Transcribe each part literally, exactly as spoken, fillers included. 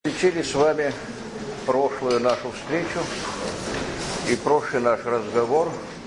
Изучили с вами прошлую нашу встречу и прошлый наш разговор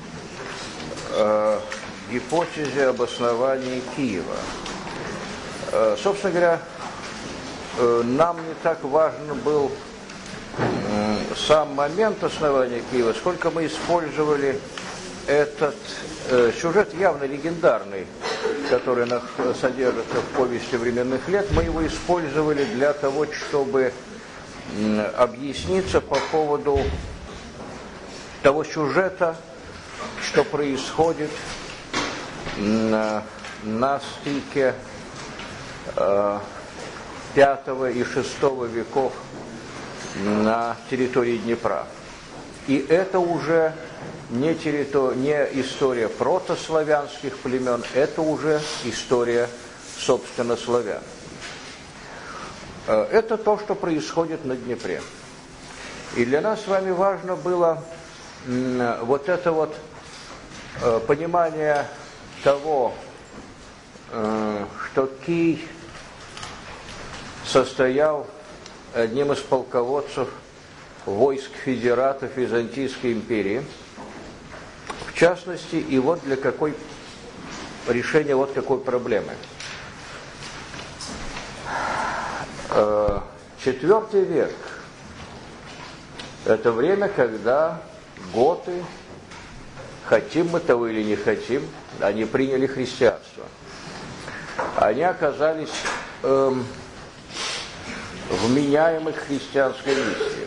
о гипотезе обоснования Киева. Э, собственно говоря, э, нам не так важен был э, сам момент основания Киева, сколько мы использовали этот э, сюжет явно легендарный, который содержится в повести временных лет. Мы его использовали для того, чтобы объясниться по поводу того сюжета, что происходит на, на стыке э, пятого и шестого веков на территории Днепра. И это уже не, территор... не история протославянских племен, это уже история, собственно, славян. Это то, что происходит на Днепре. И для нас с вами важно было вот это вот понимание того, что Кий состоял одним из полководцев войск федератов Византийской империи. В частности, и вот для какой решения вот какой проблемы. Четвертый век – это время, когда готы, хотим мы того или не хотим, они приняли христианство. Они оказались эм, вменяемы к христианской миссии.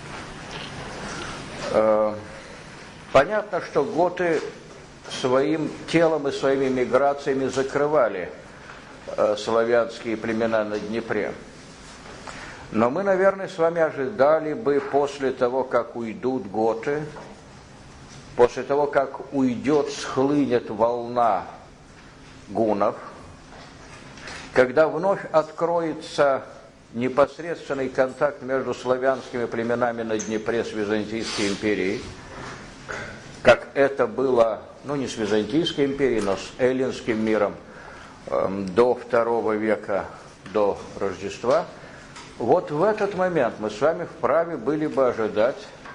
Э, понятно, что готы своим телом и своими миграциями закрывали э, славянские племена на Днепре. Но мы, наверное, с вами ожидали бы после того, как уйдут готы, после того, как уйдет, схлынет волна гуннов, когда вновь откроется непосредственный контакт между славянскими племенами на Днепре с Византийской империей, как это было, ну не с Византийской империей, но с эллинским миром э, до второго века до Рождества. Вот в этот момент мы с вами вправе были бы ожидать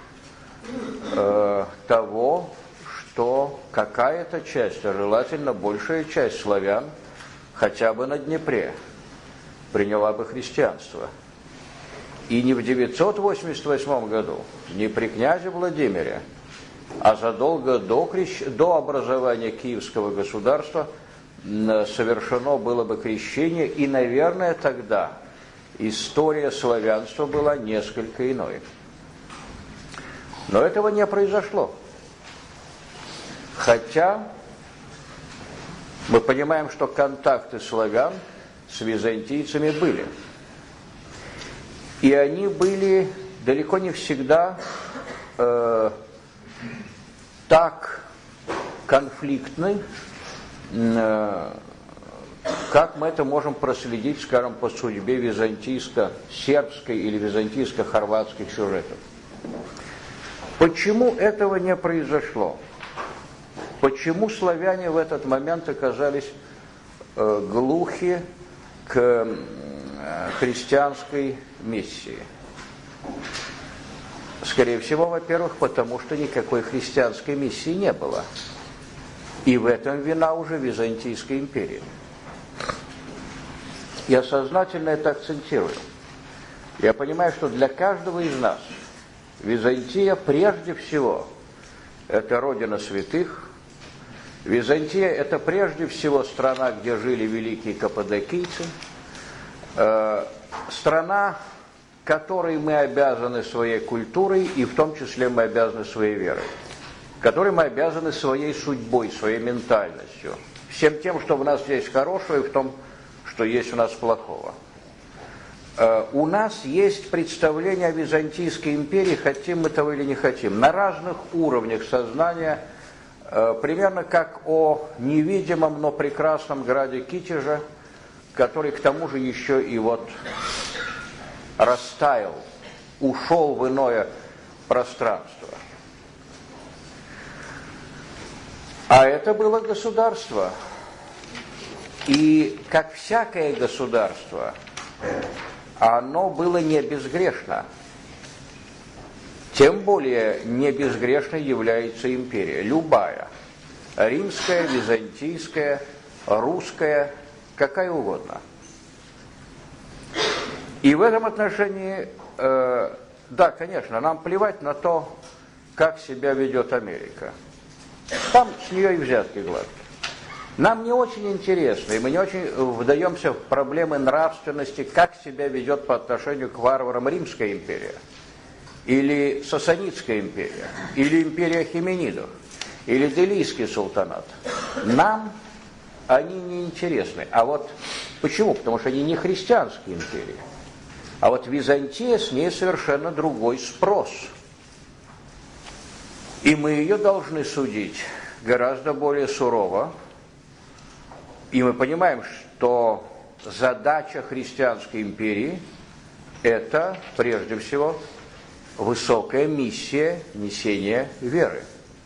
э, того, что какая-то часть, а желательно большая часть славян, хотя бы на Днепре, приняла бы христианство. И не в девятьсот восемьдесят восьмом году, не при князе Владимире, а задолго до, крещ... до образования Киевского государства совершено было бы крещение, и, наверное, тогда история славянства была несколько иной. Но этого не произошло. Хотя мы понимаем, что контакты славян с византийцами были. И они были далеко не всегда э, так конфликтны, э, как мы это можем проследить, скажем, по судьбе византийско-сербской или византийско-хорватских сюжетов. Почему этого не произошло? Почему славяне в этот момент оказались э, глухи к э, христианской миссии? Скорее всего, во-первых, потому что никакой христианской миссии не было. И в этом вина уже Византийской империи. Я сознательно это акцентирую. Я понимаю, что для каждого из нас Византия прежде всего это родина святых. Византия это прежде всего страна, где жили великие каппадокийцы. Э, страна, которой мы обязаны своей культурой, и в том числе мы обязаны своей верой. Которой мы обязаны своей судьбой, своей ментальностью. Всем тем, что в нас есть хорошего, и в том, что есть у нас плохого. Э, у нас есть представление о Византийской империи, хотим мы того или не хотим, на разных уровнях сознания, э, примерно как о невидимом, но прекрасном граде Китежа, который к тому же еще и вот растаял, ушел в иное пространство. А это было государство. И как всякое государство, оно было не безгрешно. Тем более не безгрешной является империя. Любая. Римская, византийская, русская, какая угодно. И в этом отношении, э, да, конечно, нам плевать на то, как себя ведет Америка. Там с нее и взятки гладкие. Нам не очень интересно, и мы не очень вдаемся в проблемы нравственности, как себя ведет по отношению к варварам Римская империя, или Сасанидская империя, или империя Хименидов, или Делийский султанат. Нам они не интересны. А вот почему? Потому что они не христианские империи. А вот Византия, с ней совершенно другой спрос. И мы ее должны судить гораздо более сурово. И мы понимаем, что задача христианской империи – это, прежде всего, высокая миссия несения веры.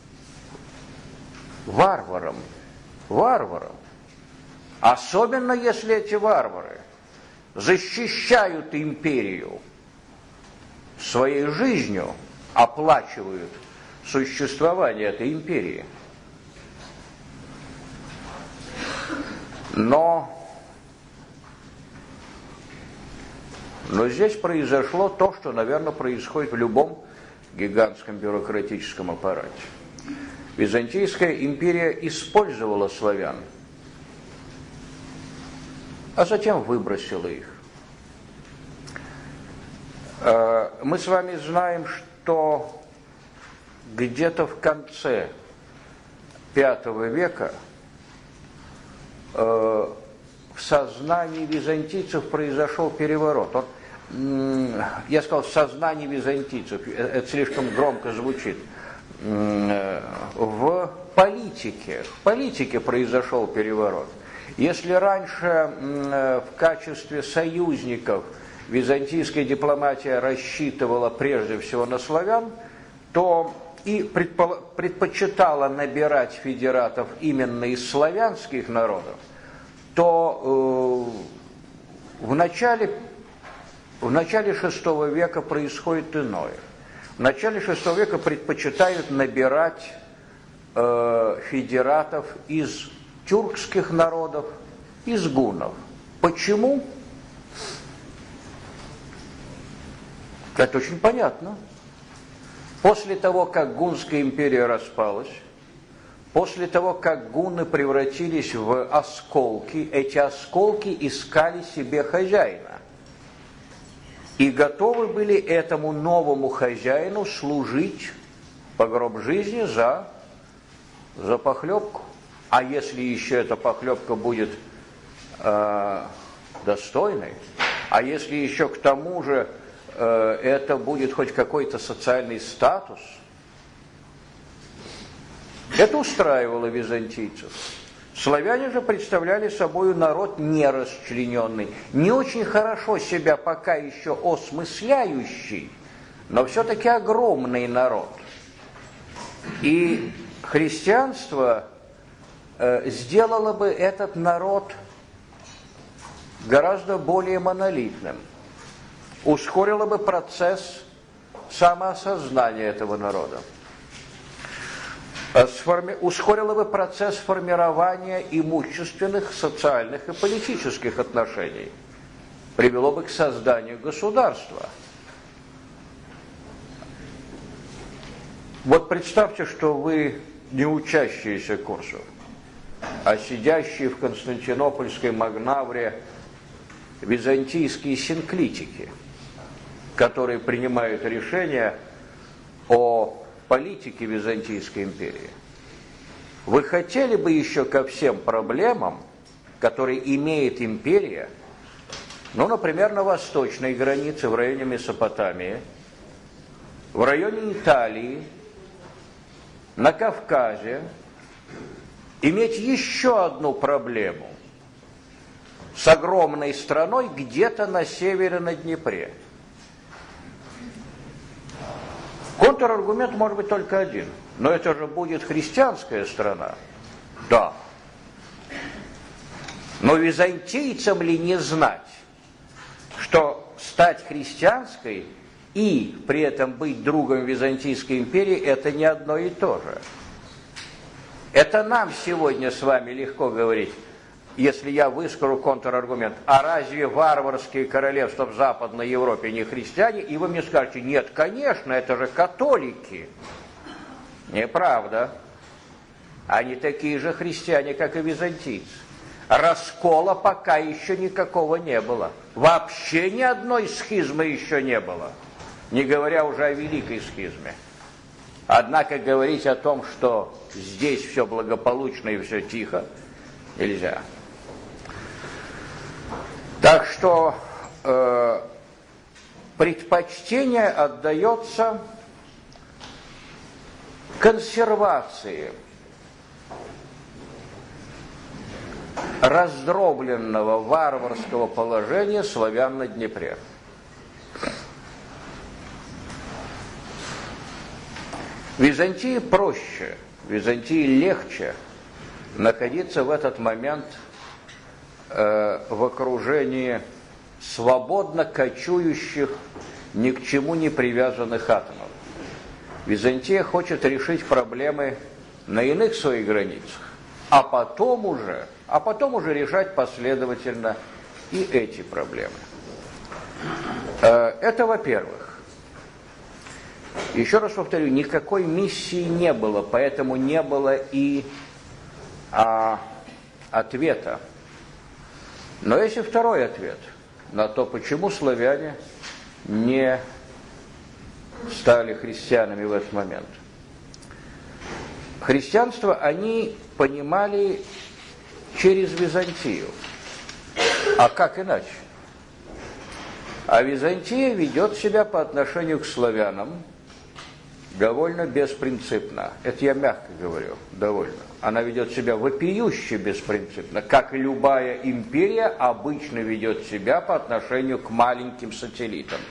Варварам. Варварам. Особенно, если эти варвары защищают империю своей жизнью, оплачивают существование этой империи. Но, но здесь произошло то, что, наверное, происходит в любом гигантском бюрократическом аппарате. Византийская империя использовала славян, а затем выбросила их. Мы с вами знаем, что где-то в конце пятого века в сознании византийцев произошел переворот. Он, я сказал, в сознании византийцев, это слишком громко звучит. В политике, в политике произошел переворот. Если раньше в качестве союзников византийская дипломатия рассчитывала прежде всего на славян, то и предпочитала набирать федератов именно из славянских народов, то э, в начале, в начале шестого века происходит иное. В начале шестого века предпочитают набирать э, федератов из тюркских народов, из гуннов. Почему? Это очень понятно. После того, как Гунская империя распалась, после того, как гунны превратились в осколки, эти осколки искали себе хозяина. И готовы были этому новому хозяину служить по гроб жизни за, за похлебку. А если еще эта похлебка будет э, достойной, а если еще к тому же э, это будет хоть какой-то социальный статус, это устраивало византийцев. Славяне же представляли собой народ нерасчлененный, не очень хорошо себя пока еще осмысляющий, но все-таки огромный народ. И христианство э, сделало бы этот народ гораздо более монолитным, ускорило бы процесс самоосознания этого народа. Сформи... ускорило бы процесс формирования имущественных, социальных и политических отношений, привело бы к созданию государства. Вот представьте, что вы не учащиеся курсов, а сидящие в Константинопольской Магнавре византийские синклитики, которые принимают решения о политики Византийской империи. Вы хотели бы еще ко всем проблемам, которые имеет империя, ну, например, на восточной границе, в районе Месопотамии, в районе Италии, на Кавказе, иметь еще одну проблему с огромной страной где-то на севере, на Днепре? Контраргумент может быть только один. Но это же будет христианская страна. Да. Но византийцам ли не знать, что стать христианской и при этом быть другом Византийской империи – это не одно и то же. Это нам сегодня с вами легко говорить, если я выскажу контраргумент. А разве варварские королевства в Западной Европе не христиане? И вы мне скажете: нет, конечно, это же католики. Неправда. Они такие же христиане, как и византийцы. Раскола пока еще никакого не было. Вообще ни одной схизмы еще не было. Не говоря уже о великой схизме. Однако говорить о том, что здесь все благополучно и все тихо, нельзя. Так что э, предпочтение отдается консервации раздробленного варварского положения славян на Днепре. Византии проще, Византии легче находиться в этот момент э, в окружении свободно кочующих, ни к чему не привязанных атомов. Византия хочет решить проблемы на иных своих границах, а потом уже, а потом уже решать последовательно и эти проблемы. Э, это во-первых. Еще раз повторю, никакой миссии не было, поэтому не было и а, ответа. Но есть и второй ответ на то, почему славяне не стали христианами в этот момент. Христианство они понимали через Византию. А как иначе? А Византия ведет себя по отношению к славянам довольно беспринципно. Это я мягко говорю, довольно. Она ведет себя вопиюще беспринципно, как и любая империя обычно ведет себя по отношению к маленьким сателлитам.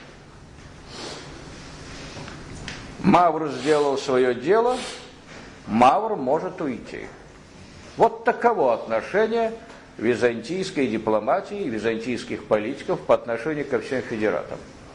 Мавр сделал свое дело, Мавр может уйти. Вот таково отношение византийской дипломатии, византийских политиков по отношению ко всем федератам.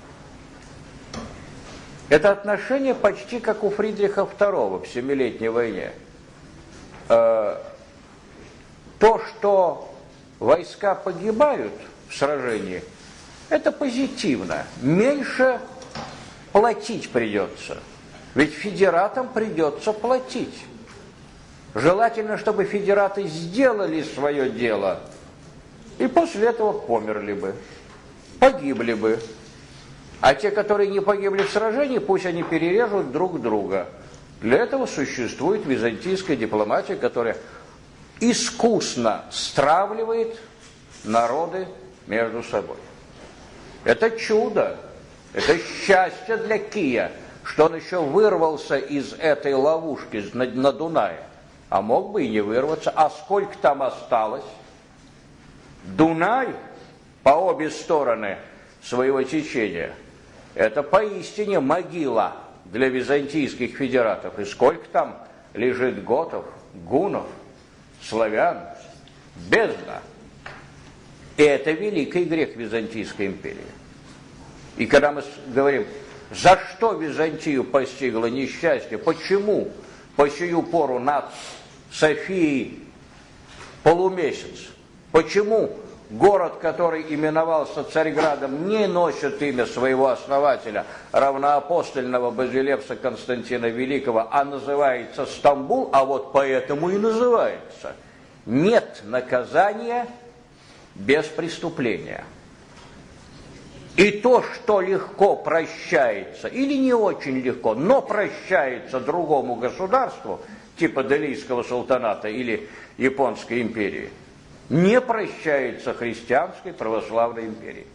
Это отношение почти как у Фридриха второго в Семилетней войне. Э, то, что войска погибают в сражении, это позитивно. Меньше платить придется. Ведь федератам придется платить. Желательно, чтобы федераты сделали свое дело и после этого померли бы, погибли бы. А те, которые не погибли в сражении, пусть они перережут друг друга. Для этого существует византийская дипломатия, которая искусно стравливает народы между собой. Это чудо, это счастье для Кия, что он еще вырвался из этой ловушки на, на Дунае. А мог бы и не вырваться. А сколько там осталось? Дунай по обе стороны своего течения – это поистине могила для византийских федератов. И сколько там лежит готов, гунов, славян, бездна. И это великий грех Византийской империи. И когда мы говорим, за что Византию постигло несчастье, почему по сию пору над Софией полумесяц, почему город, который именовался Царьградом, не носит имя своего основателя, равноапостольного базилевса Константина Великого, а называется Стамбул, а вот поэтому и называется. Нет наказания без преступления. И то, что легко прощается, или не очень легко, но прощается другому государству, типа Делийского султаната или Японской империи, не прощается христианской православной империи.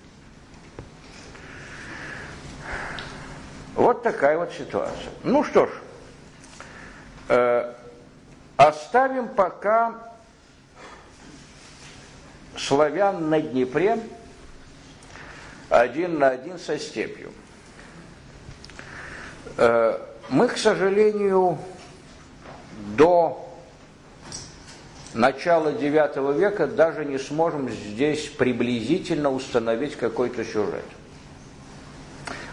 Вот такая вот ситуация. Ну что ж, э, оставим пока славян на Днепре один на один со степью. Э, мы, к сожалению, до начала девятого века даже не сможем здесь приблизительно установить какой-то сюжет.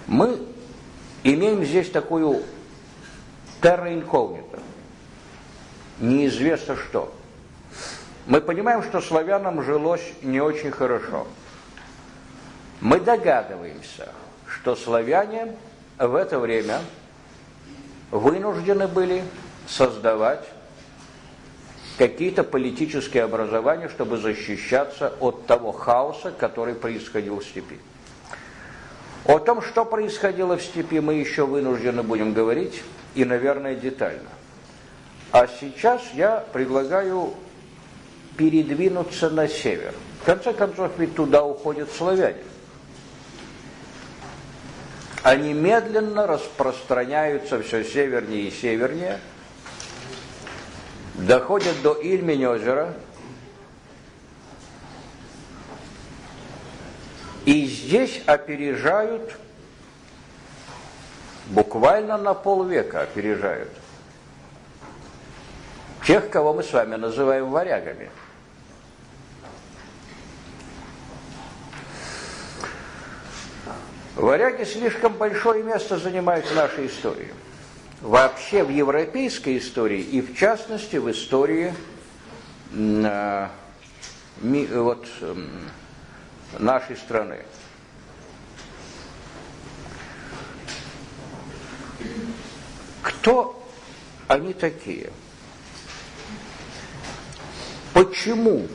Мы имеем здесь такую terra incognita, неизвестно что. Мы понимаем, что славянам жилось не очень хорошо. Мы догадываемся, что славяне в это время вынуждены были создавать какие-то политические образования, чтобы защищаться от того хаоса, который происходил в степи. О том, что происходило в степи, мы еще вынуждены будем говорить, и, наверное, детально. А сейчас я предлагаю передвинуться на север. В конце концов, ведь туда уходят славяне. Они медленно распространяются все севернее и севернее, доходят до Ильмень-озера, и здесь опережают, буквально на полвека опережают тех, кого мы с вами называем варягами. Варяги слишком большое место занимают в нашей истории. Вообще в европейской истории и в частности в истории э, ми, вот, э, нашей страны. Кто они такие? Почему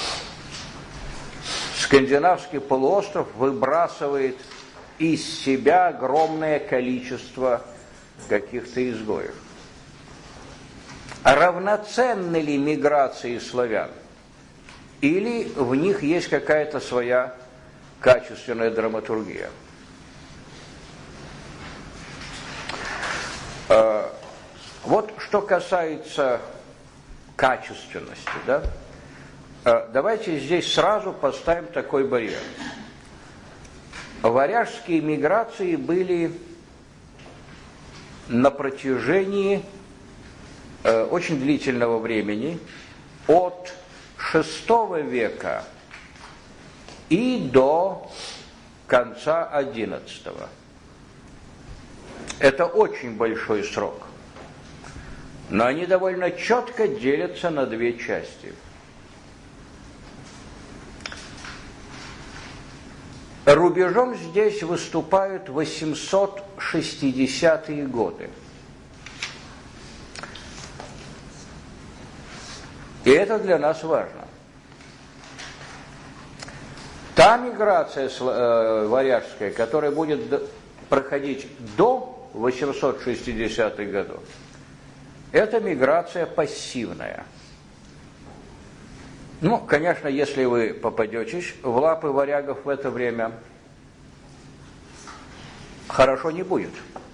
скандинавский полуостров выбрасывает из себя огромное количество каких-то изгоев? А равноценны ли миграции славян? Или в них есть какая-то своя качественная драматургия? Вот что касается качественности, да? Давайте здесь сразу поставим такой барьер. Варяжские миграции были на протяжении э, очень длительного времени, от шестого века и до конца одиннадцатого. Это очень большой срок. Но они довольно четко делятся на две части. Рубежом здесь выступают восемьсот шестидесятые годы. И это для нас важно. Та миграция э, варяжская, которая будет проходить до восемьсот шестидесятых годов, это миграция пассивная. Ну, конечно, если вы попадетесь в лапы варягов в это время, хорошо не будет.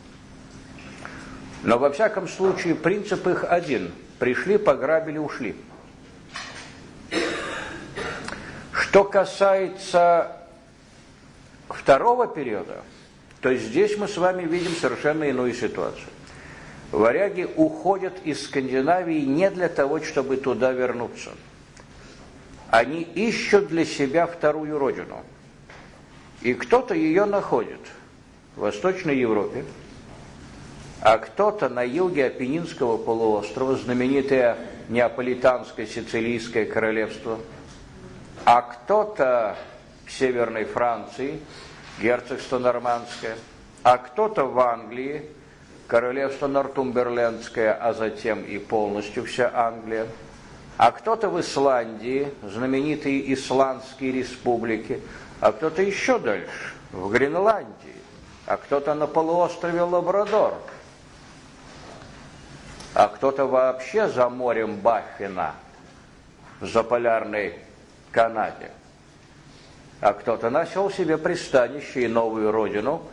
Но во всяком случае принцип их один: пришли, пограбили, ушли. Что касается второго периода, то здесь мы с вами видим совершенно иную ситуацию. Варяги уходят из Скандинавии не для того, чтобы туда вернуться. Они ищут для себя вторую родину. И кто-то ее находит в Восточной Европе, а кто-то на юге Апеннинского полуострова, знаменитое Неаполитанское Сицилийское королевство, а кто-то в Северной Франции, герцогство Нормандское, а кто-то в Англии, королевство Нортумберлендское, а затем и полностью вся Англия, а кто-то в Исландии, знаменитые Исландские республики, а кто-то еще дальше, в Гренландии, а кто-то на полуострове Лабрадор, а кто-то вообще за морем Баффина в заполярной Канаде, а кто-то нашел себе пристанище и новую родину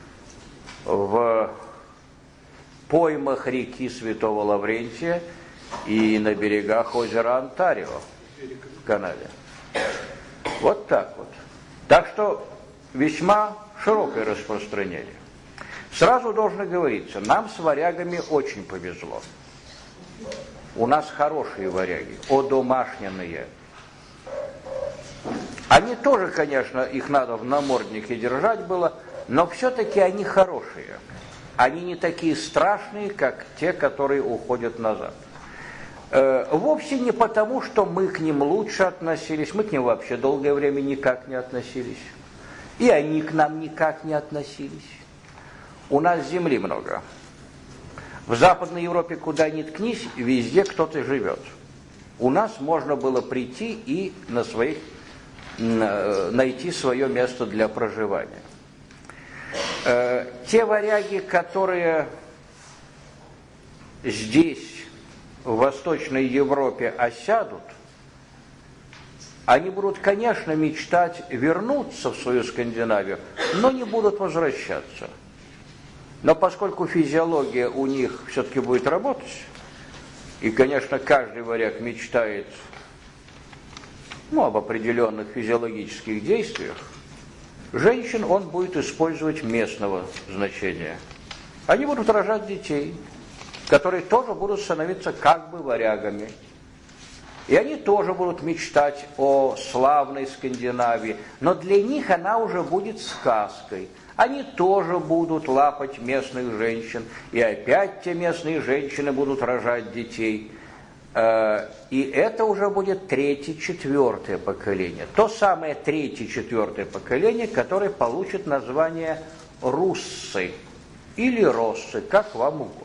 в поймах реки Святого Лаврентия и на берегах озера Онтарио в Канаде. Вот так вот. Так что весьма широкое распространение. Сразу должно говориться, нам с варягами очень повезло. У нас хорошие варяги, одомашненные. Они тоже, конечно, их надо в наморднике держать было, но все-таки они хорошие. Они не такие страшные, как те, которые уходят назад. Э, вовсе не потому, что мы к ним лучше относились, мы к ним вообще долгое время никак не относились. И они к нам никак не относились. У нас земли много. В Западной Европе, куда ни ткнись, везде кто-то живет. У нас можно было прийти и на своих, найти свое место для проживания. Э, те варяги, которые здесь, в Восточной Европе, осядут, они будут, конечно, мечтать вернуться в свою Скандинавию, но не будут возвращаться. Но поскольку физиология у них все-таки будет работать, и, конечно, каждый варяг мечтает, ну, об определенных физиологических действиях, женщин он будет использовать местного значения. Они будут рожать детей, которые тоже будут становиться как бы варягами. И они тоже будут мечтать о славной Скандинавии, но для них она уже будет сказкой. Они тоже будут лапать местных женщин, и опять те местные женщины будут рожать детей. И это уже будет третье, четвертое поколение. То самое третье, четвертое поколение, которое получит название руссы или россы, как вам угодно.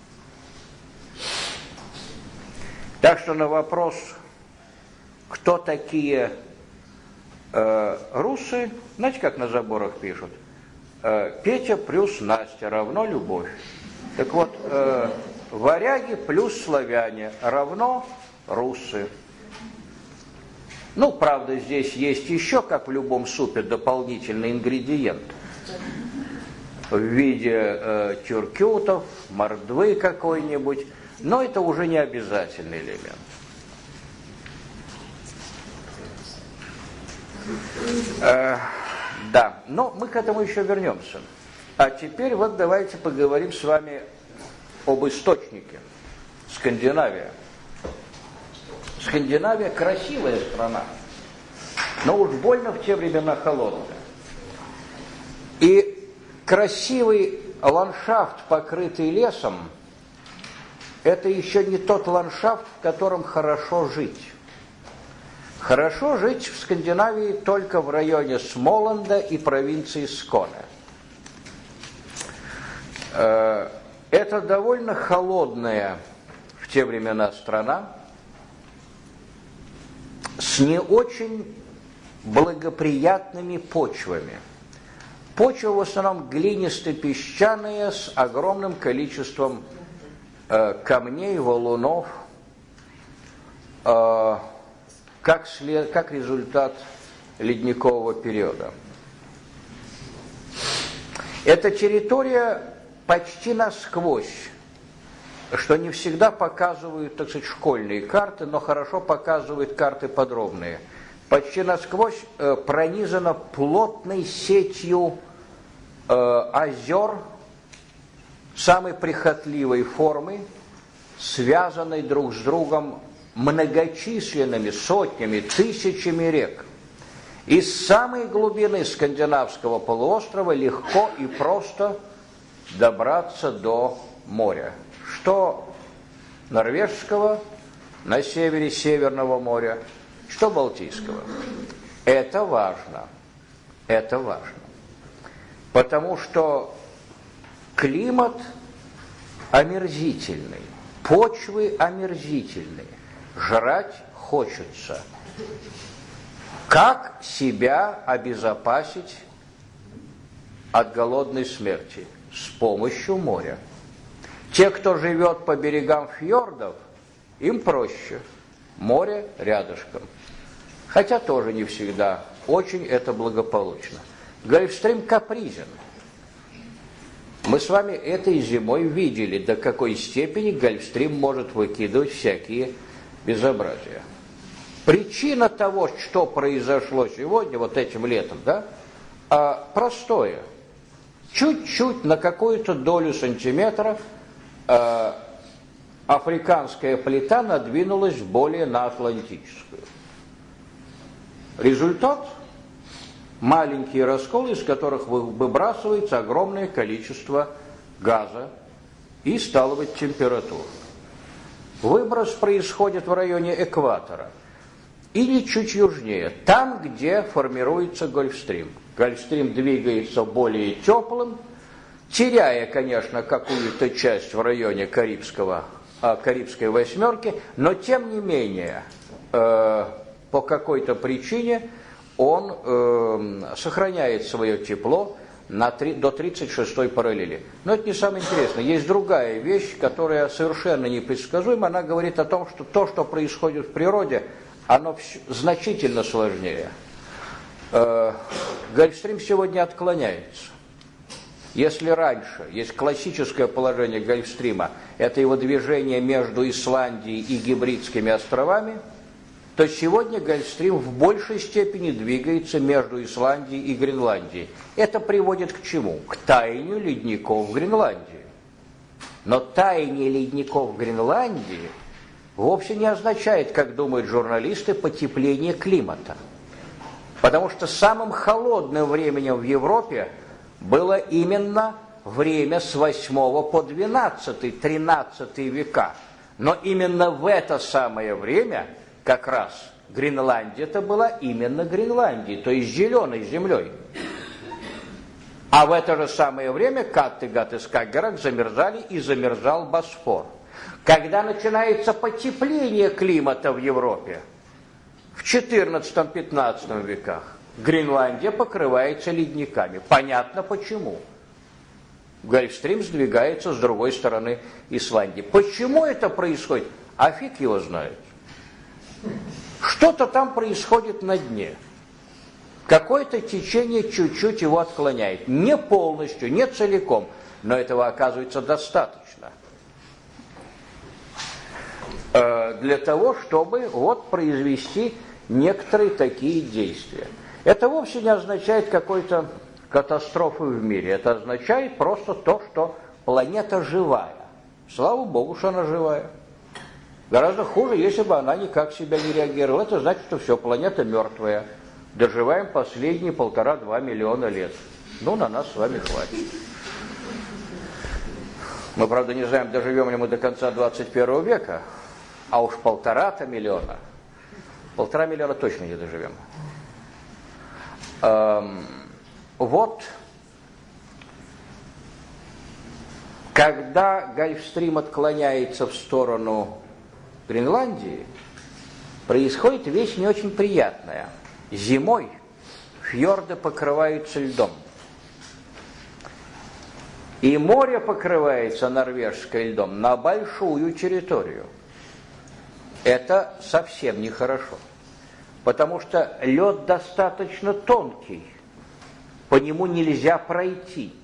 Так что на вопрос, кто такие э, руссы, знаете, как на заборах пишут? Э, Петя плюс Настя равно любовь. Так вот, э, варяги плюс славяне равно руссы. Ну, правда, здесь есть еще, как в любом супе, дополнительный ингредиент. В виде э, тюркютов, мордвы какой-нибудь. Но это уже не обязательный элемент. Э, да, но мы к этому еще вернемся. А теперь вот давайте поговорим с вами об источнике. Скандинавия. Скандинавия красивая страна, но уж больно в те времена холодная. И красивый ландшафт, покрытый лесом, это еще не тот ландшафт, в котором хорошо жить. Хорошо жить в Скандинавии только в районе Смоланда и провинции Сконе. Это довольно холодная в те времена страна, с не очень благоприятными почвами. Почва в основном глинисто-песчаная, с огромным количеством э, камней, валунов, э, как, след, как результат ледникового периода. Эта территория почти насквозь, что не всегда показывают, так сказать, школьные карты, но хорошо показывают карты подробные. Почти насквозь э, пронизана плотной сетью э, озер самой прихотливой формы, связанной друг с другом многочисленными сотнями, тысячами рек. Из самой глубины скандинавского полуострова легко и просто добраться до моря. Что Норвежского на севере Северного моря, что Балтийского. Это важно. Это важно. Потому что климат омерзительный, почвы омерзительные, жрать хочется. Как себя обезопасить от голодной смерти? С помощью моря. Те, кто живет по берегам фьордов, им проще. Море рядышком. Хотя тоже не всегда. Очень это благополучно. Гольфстрим капризен. Мы с вами этой зимой видели, до какой степени Гольфстрим может выкидывать всякие безобразия. Причина того, что произошло сегодня, вот этим летом, да, а, простое. Чуть-чуть на какую-то долю сантиметра э, африканская плита надвинулась более на атлантическую. Результат? маленькие расколы, из которых выбрасывается огромное количество газа и, стало быть, температура. Выброс происходит в районе экватора или чуть южнее, там, где формируется Гольфстрим. Гольфстрим двигается более теплым, теряя, конечно, какую-то часть в районе Карибского, э, Карибской восьмерки, но тем не менее, э, по какой-то причине он э, сохраняет свое тепло на три, до тридцать шестой параллели. Но это не самое интересное. Есть другая вещь, которая совершенно непредсказуема. Она говорит о том, что то, что происходит в природе, оно значительно сложнее. Э, Гольфстрим сегодня отклоняется. Если раньше есть классическое положение Гольфстрима, это его движение между Исландией и Гибридскими островами, то сегодня Гольфстрим в большей степени двигается между Исландией и Гренландией. Это приводит к чему? К таянию ледников в Гренландии. Но таяние ледников в Гренландии вовсе не означает, как думают журналисты, потепление климата. Потому что самым холодным временем в Европе было именно время с восьмого по двенадцатый, тринадцатый века. Но именно в это самое время как раз Гренландия-то была именно Гренландией, то есть зеленой землей. А в это же самое время Каттегат и Скагеррак замерзали, и замерзал Босфор. Когда начинается потепление климата в Европе, в четырнадцатом-пятнадцатом веках, Гренландия покрывается ледниками. Понятно почему. Гольфстрим сдвигается с другой стороны Исландии. Почему это происходит? А фиг его знает. Что-то там происходит на дне. Какое-то течение чуть-чуть его отклоняет. Не полностью, не целиком, но этого оказывается достаточно. Для того, чтобы вот произвести некоторые такие действия. Это вовсе не означает какой-то катастрофы в мире. Это означает просто то, что планета живая. Слава Богу, что она живая. Гораздо хуже, если бы она никак себя не реагировала. Это значит, что все, планета мертвая. Доживаем последние полтора-два миллиона лет. Ну, на нас с вами хватит. Мы, правда, не знаем, доживем ли мы до конца двадцать первого века, а уж полтора-то миллиона. Полтора миллиона точно не доживем. Эм, вот, когда Гольфстрим отклоняется в сторону Гренландии, происходит вещь не очень приятная. Зимой фьорды покрываются льдом. И море покрывается норвежским льдом на большую территорию. Это совсем нехорошо. Потому что лед достаточно тонкий. По нему нельзя пройти.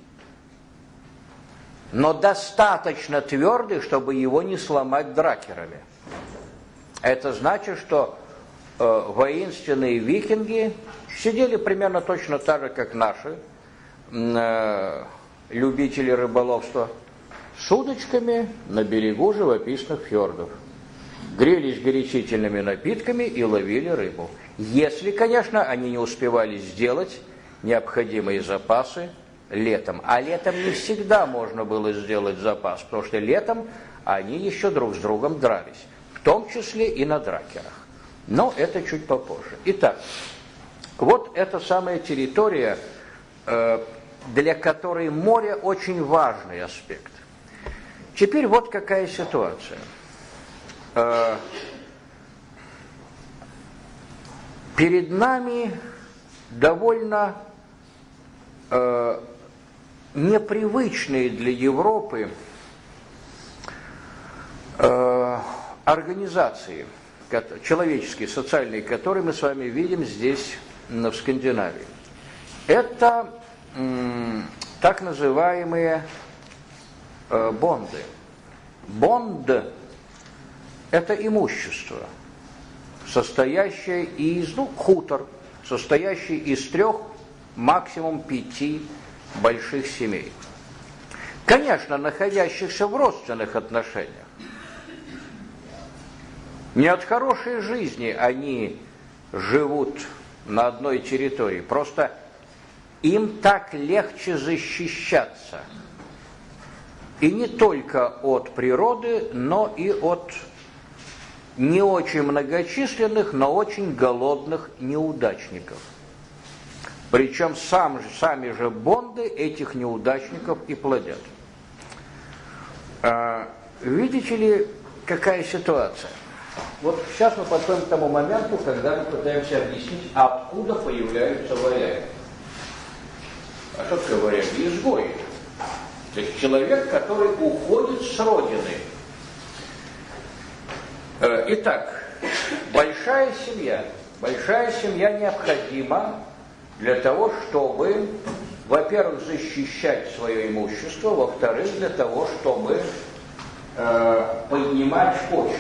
Но достаточно твердый, чтобы его не сломать дракерами. Это значит, что э, воинственные викинги сидели примерно точно так же, как наши э, любители рыболовства, с удочками на берегу живописных фьордов. Грелись горячительными напитками и ловили рыбу. Если, конечно, они не успевали сделать необходимые запасы летом. А летом не всегда можно было сделать запас, потому что летом они еще друг с другом дрались. В том числе и на дракерах. Но это чуть попозже. Итак, вот эта самая территория, для которой море очень важный аспект. Теперь вот какая ситуация. Перед нами довольно непривычные для Европы организации, человеческие, социальные, которые мы с вами видим здесь, в Скандинавии. Это м, так называемые э, бонды. Бонд – это имущество, состоящее из, ну, хутор, состоящий из трех, максимум пяти больших семей. Конечно, находящихся в родственных отношениях. Не от хорошей жизни они живут на одной территории. Просто им так легче защищаться. И не только от природы, но и от не очень многочисленных, но очень голодных неудачников. Причем сам, сами же бонды этих неудачников и плодят. А, видите ли, какая ситуация? Вот сейчас мы подходим к тому моменту, когда мы пытаемся объяснить, откуда появляются варяги. А что такое варяги? Изгои. То есть человек, который уходит с родины. Итак, большая семья. Большая семья необходима для того, чтобы, во-первых, защищать свое имущество, во-вторых, для того, чтобы э, поднимать почву.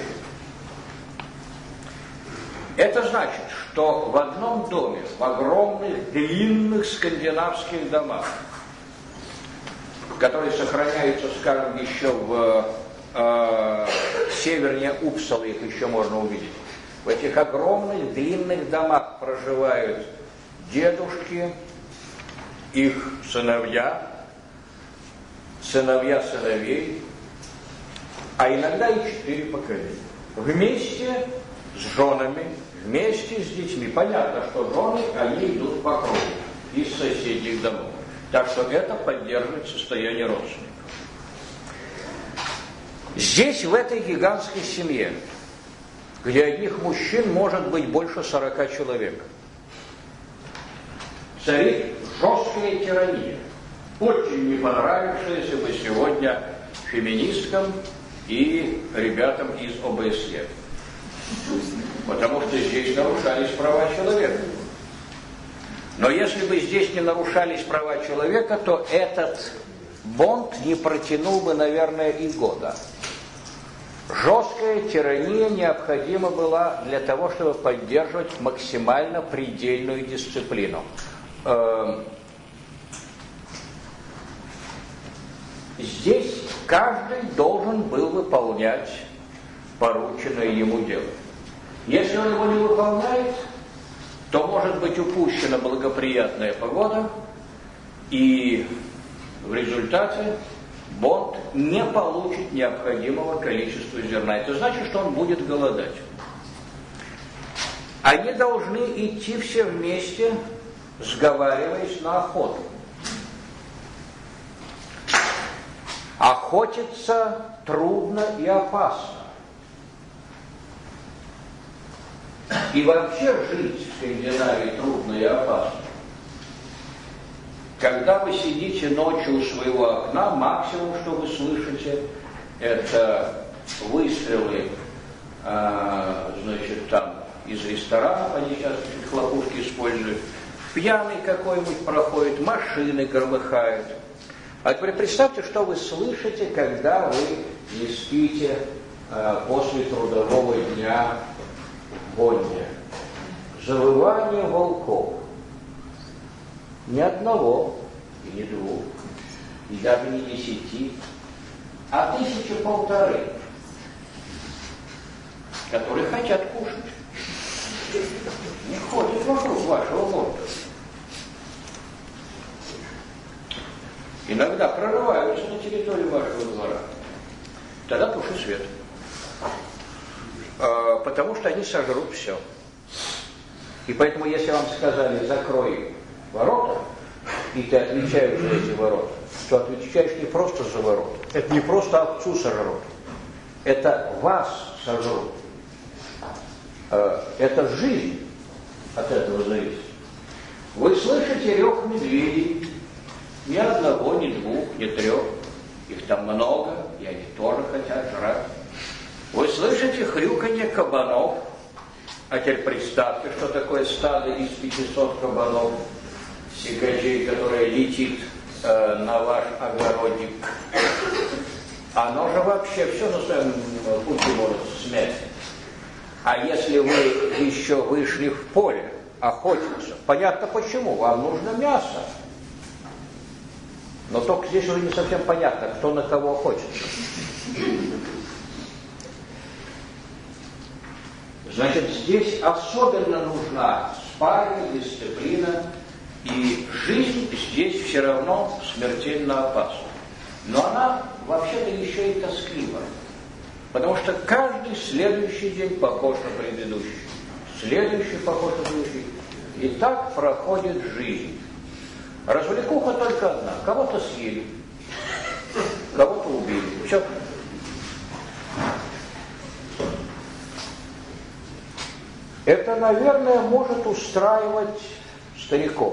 Это значит, что в одном доме, в огромных, длинных скандинавских домах, которые сохраняются, скажем, еще в э, севернее Упсалы, их еще можно увидеть, в этих огромных, длинных домах проживают дедушки, их сыновья, сыновья сыновей, а иногда и четыре поколения. Вместе с женами, вместе с детьми. Понятно, что жены, они идут по кругу из соседних домов. Так что это поддерживает состояние родственников. Здесь, в этой гигантской семье, где одних мужчин может быть больше сорока человек, царит жесткая тирания, очень не понравившаяся бы сегодня феминисткам и ребятам из О Б С Е. Потому что здесь нарушались права человека. Но если бы здесь не нарушались права человека, то этот бонд не протянул бы, наверное, и года. Жесткая тирания необходима была для того, чтобы поддерживать максимально предельную дисциплину. Здесь каждый должен был выполнять порученное ему дело. Если он его не выполняет, то может быть упущена благоприятная погода, и в результате бонд не получит необходимого количества зерна. Это значит, что он будет голодать. Они должны идти все вместе, сговариваясь на охоту. Охотиться трудно и опасно. И вообще жить в Скандинавии трудно и опасно. Когда вы сидите ночью у своего окна, максимум, что вы слышите, это выстрелы, э, значит, там из ресторанов, они сейчас хлопушки используют, пьяный какой-нибудь проходит, машины громыхают. А теперь представьте, что вы слышите, когда вы не спите э, после трудового дня в Бонне. Завывание волков. Ни одного, и не двух, и даже не десяти, а тысячи полторы, которые хотят кушать. Не ходят вокруг вашего борта. Иногда прорываются на территорию вашего двора. Тогда туши свет. А, потому что они сожрут все. И поэтому, если вам сказали, закрой ворота, и ты отвечаешь за эти ворота, то отвечаешь не просто за ворота. Это не просто овцу сожрут. Это вас сожрут. А, это жизнь от этого зависит. Вы слышите рев медведей. Ни одного, ни двух, ни трех. Их там много, и они тоже хотят жрать. Вы слышите хрюканье кабанов. А теперь представьте, что такое стадо из пятисот кабанов, сикачей, которое летит э, на ваш огородик. Оно же вообще все на своем пути может смять. А если вы еще вышли в поле охотиться, понятно почему, вам нужно мясо. Но только здесь уже не совсем понятно, кто на кого охотится. Значит, здесь особенно нужна спарринг, дисциплина И жизнь здесь все равно смертельно опасна. Но она вообще-то еще и тосклива. Потому что каждый следующий день похож на предыдущий. Следующий похож на предыдущий. И так проходит жизнь. Развлекуха только одна. Кого-то съели, кого-то убили. Все. Это, наверное, может устраивать стариков.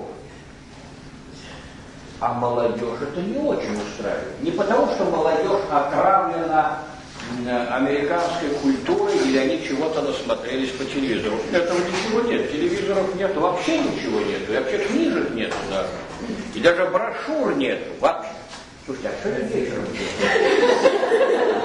А молодежь это не очень устраивает. Не потому, что молодежь отравлена американской культурой или они чего-то насмотрелись по телевизору. Этого ничего нет. Телевизоров нет, вообще ничего нет. И вообще книжек нет даже. И даже брошюр нет. Вообще. Слушайте, а что я вечером делаю?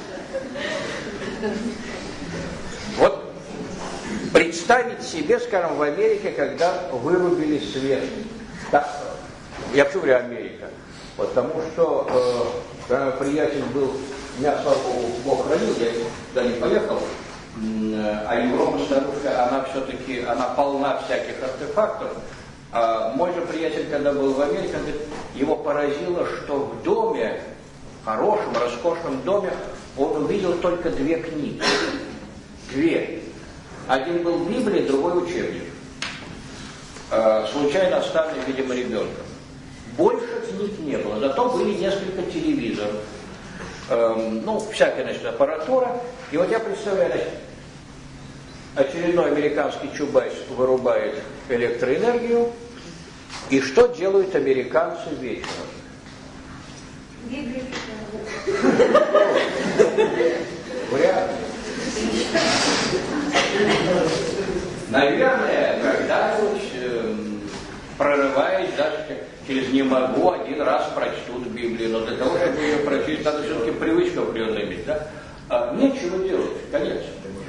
Вот представить себе, скажем, в Америке, когда вырубили свет. Так, я почему говорю Америка? Потому что э, приятель был, меня, слава Богу, Бог хранил, я туда не поехал, а Европа, старушка, она все-таки, она полна всяких артефактов. А мой же приятель, когда был в Америке, он говорит, его поразило, что в доме, хорошем, роскошном доме, он увидел только две книги. Две. Один был Библия, другой учебник. Э, случайно оставленный, видимо, ребенком. Больше книг не было, зато были несколько телевизоров. Эм, ну, всякая, значит, аппаратура. И вот я представляю, значит, очередной американский чубайс вырубает электроэнергию. И что делают американцы вечером? Библию. Вряд ли. Наверное, когда-нибудь, э, прорываясь даже через «не могу», один раз прочтут Библию, но для того, чтобы ее прочесть, надо все-таки привычку определенную иметь, да? А, нечего делать, конец.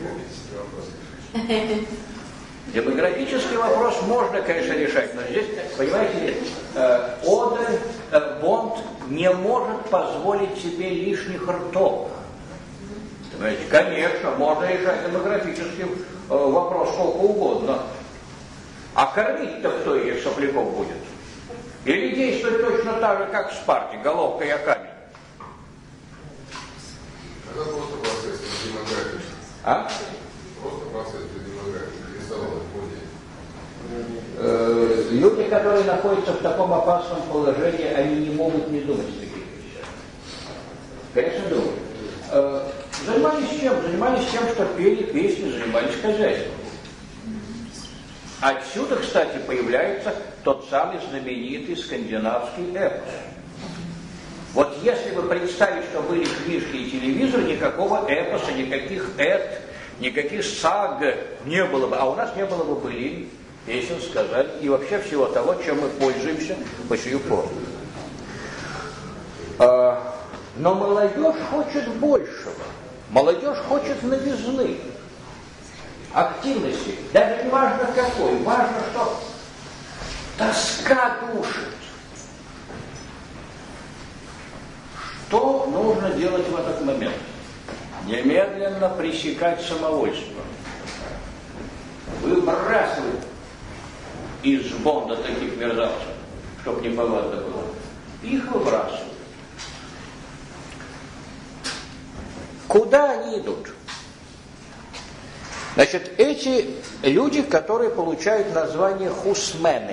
Демографический вопрос можно, конечно, решать, но здесь, понимаете, э, Оден, э, Бонд не может позволить себе лишних ртов. Понимаете, конечно, можно решать демографический э, вопрос сколько угодно. А кормить-то кто этих сопляков будет? Или действовать точно так же, как в Спарте, головка я камень? Это просто процесс демографии. А? Просто процесс демографии. Э, люди, которые находятся в таком опасном положении, они не могут не думать о таких вещах. Конечно, думают. Э, занимались чем? Занимались тем, что пели песни, занимались хозяйством. Отсюда, кстати, появляется тот самый знаменитый скандинавский эпос. Вот если вы представить, что были книжки и телевизор, никакого эпоса, никаких эд, никаких саг не было бы. А у нас не было бы былин, песен, сказали, и вообще всего того, чем мы пользуемся по сию пору. А, но молодежь хочет большего. Молодежь хочет новизны, активности. Даже не важно какой, важно, что тоска душит. Что нужно делать в этот момент? Немедленно пресекать самовольство. Выбрасывать из Бонда таких мерзавцев, чтоб не повадно было. Их выбрасывают. Куда они идут? Значит, эти люди, которые получают название хусмены,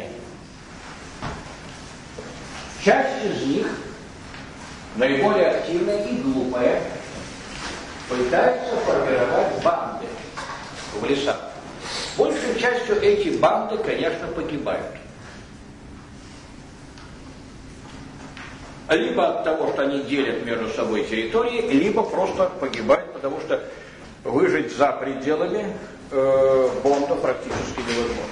часть из них, наиболее активная и глупая, пытается формировать банды в лесах. Большей частью эти банды, конечно, погибают. Либо от того, что они делят между собой территории, либо просто погибают, потому что выжить за пределами э, Бонда практически невозможно.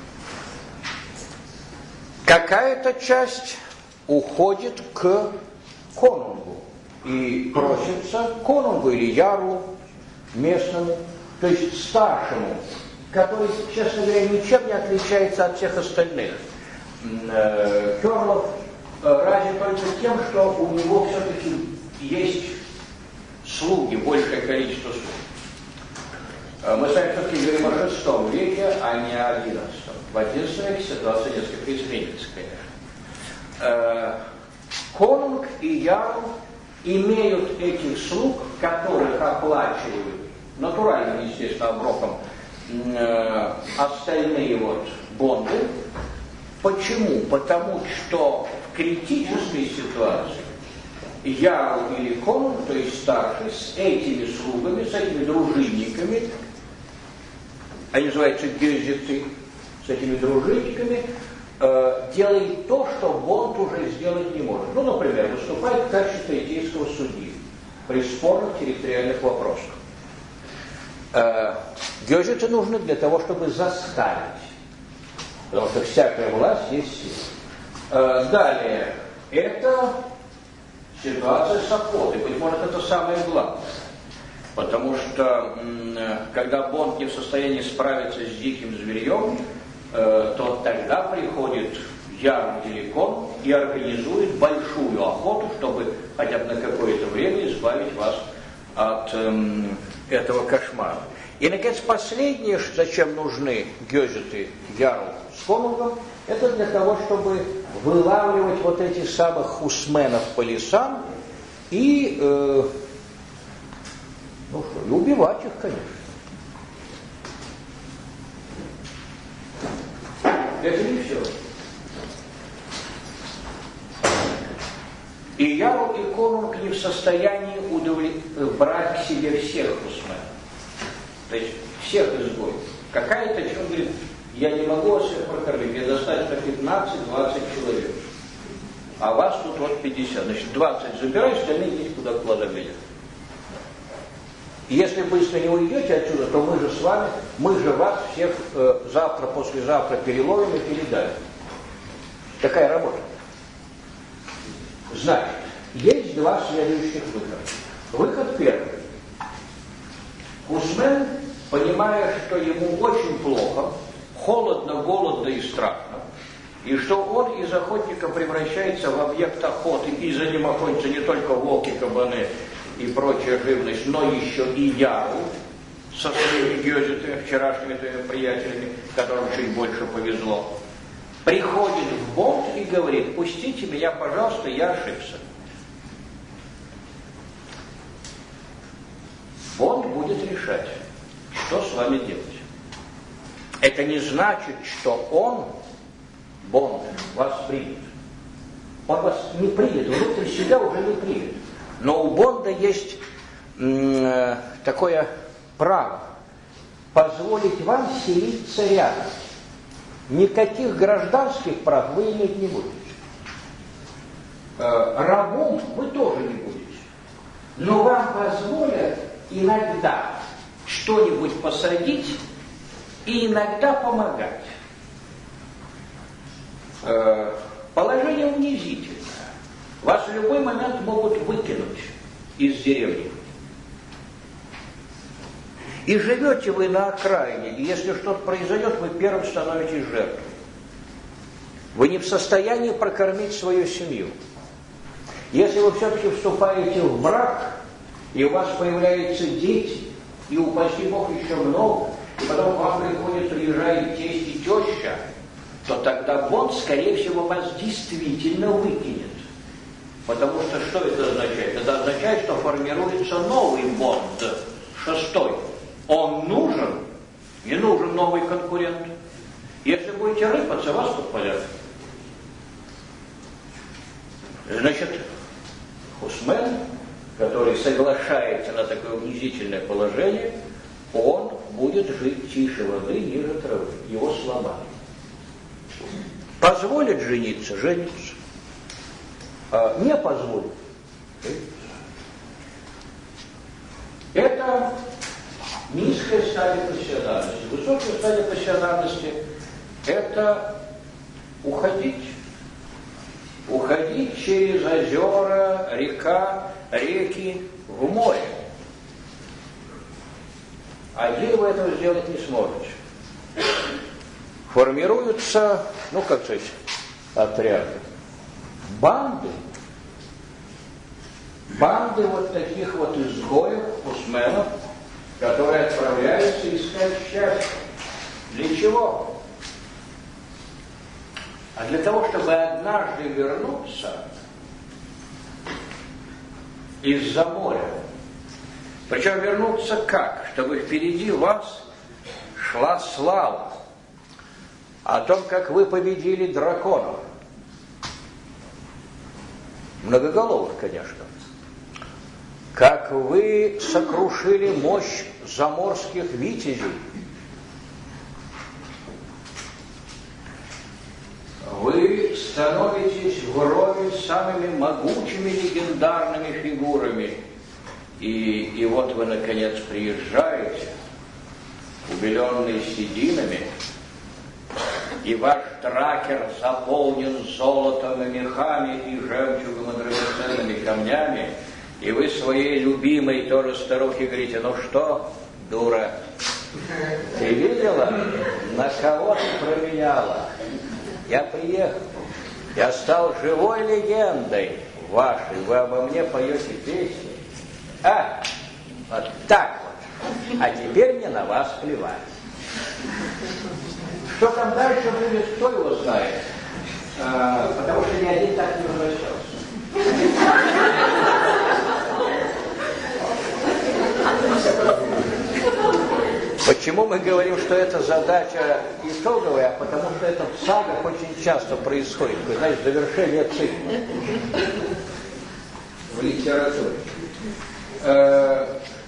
Какая-то часть уходит к конунгу и просится конунгу или ярлу местному, то есть старшему, который, честно говоря, ничем не отличается от всех остальных э, кёрлов, разве только тем, что у него все-таки есть слуги, большее количество слуг. Мы с вами все-таки говорим о шестом веке, а не о одиннадцатом. В одиннадцатом веке ситуация несколько изменится, конечно. Конунг и ярл имеют этих слуг, которых оплачивают натуральным, естественно, оброком остальные вот бонды. Почему? Потому что в критической ситуации ярл или конунг, то есть старший, с этими слугами, с этими дружинниками, они называются гёзеты, с этими дружинниками, э, делает то, что бонд уже сделать не может. Ну, например, выступает в качестве третейского судьи при спорных территориальных вопросах. Э, гёзеты нужны для того, чтобы заставить, потому что всякая власть есть сила. Э, далее, это ситуация с охотой, быть может, это самое главное. Потому что, когда бонд не в состоянии справиться с диким зверьем, э, то тогда приходит ярл или конунг и организует большую охоту, чтобы хотя бы на какое-то время избавить вас от э, этого кошмара. И, наконец, последнее, зачем нужны гёзеты, ярл с конунгом, это для того, чтобы вылавливать вот этих самых хусменов по лесам и, э, ну что, и убивать их, конечно. Это не все. И ярл и конунг не в состоянии удовлет... брать к себе всех хусменов. То есть всех изгоев. Какая-то, что он говорит, я не могу вас всех прокормить, мне достаточно пятнадцать-двадцать человек. А вас тут вот пятьдесят. Значит, двадцать забирай, остальные есть куда глаза глядят. Если быстро не уйдете отсюда, то мы же с вами, мы же вас всех э, завтра, послезавтра переловим и передавим. Такая работа. Значит, есть два следующих выхода. Выход первый. Хусмен, понимая, что ему очень плохо, холодно, голодно и страшно, и что он из охотника превращается в объект охоты, и за ним охотятся не только волки, кабаны и прочая живность, но еще и ярл со своими гёзетами, вчерашними приятелями, которым чуть больше повезло, приходит в бонд и говорит: пустите меня, пожалуйста, я ошибся. Бонд будет решать, что с вами делать. Это не значит, что он, бонд, вас примет. Он вас не примет, внутрь себя уже не примет. Но у бонда есть м- такое право позволить вам селиться рядом. Никаких гражданских прав вы иметь не будете. Э, рабом вы тоже не будете. Но вам позволят иногда что-нибудь посадить и иногда помогать. Э, положение унизительное. Вас в любой момент могут выкинуть из деревни. И живете вы на окраине, и если что-то произойдет, вы первым становитесь жертвой. Вы не в состоянии прокормить свою семью. Если вы все-таки вступаете в брак, и у вас появляются дети, и упаси Бог еще много, и потом к вам приходит, приезжает тесть и теща, то тогда бонд, скорее всего, вас действительно выкинет. Потому что что это означает? Это означает, что формируется новый бонд, шестой. Он нужен, не нужен новый конкурент. Если будете рыпаться, вас подпалят. Значит, хусмен, который соглашается на такое унизительное положение, он будет жить тише воды, ниже травы. Его слова. Позволит жениться, женится. А не позволит. Это низкая стадия пассионарности. Высокая стадия пассионарности – это уходить. Уходить через озера, река, реки в море. Один вы этого сделать не сможете. Формируются, ну как сказать, отряды. Банды. Банды вот таких вот изгоев, хусменов, которые отправляются искать счастье. Для чего? А для того, чтобы однажды вернуться из-за моря. Причем вернуться как? Чтобы впереди вас шла слава о том, как вы победили драконов. Многоголовых, конечно. Как вы сокрушили мощь заморских витязей. Вы становитесь вровень с самыми могучими легендарными фигурами. И, и вот вы, наконец, приезжаете, убеленные сединами, и ваш тракер заполнен золотом и мехами, и жемчугом, и драгоценными камнями, и вы своей любимой тоже старухе говорите: ну что, дура, ты видела, на кого ты променяла? Я приехал, я стал живой легендой вашей, вы обо мне поете песни. А, вот так вот. А теперь мне на вас плевать. Что там дальше будет, кто его знает? А, потому что ни один так не возвращался. Почему мы говорим, что это задача итоговая? Потому что это в сагах очень часто происходит. Вы знаете, завершение цикла в литературе. Э,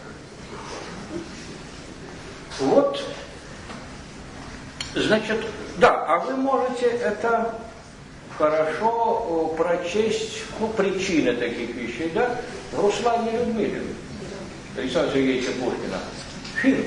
вот, значит, да, а вы можете это хорошо прочесть, ну, причины таких вещей, да, в Руслане Людмиле Александра Сергеевича Пушкина. Фильм,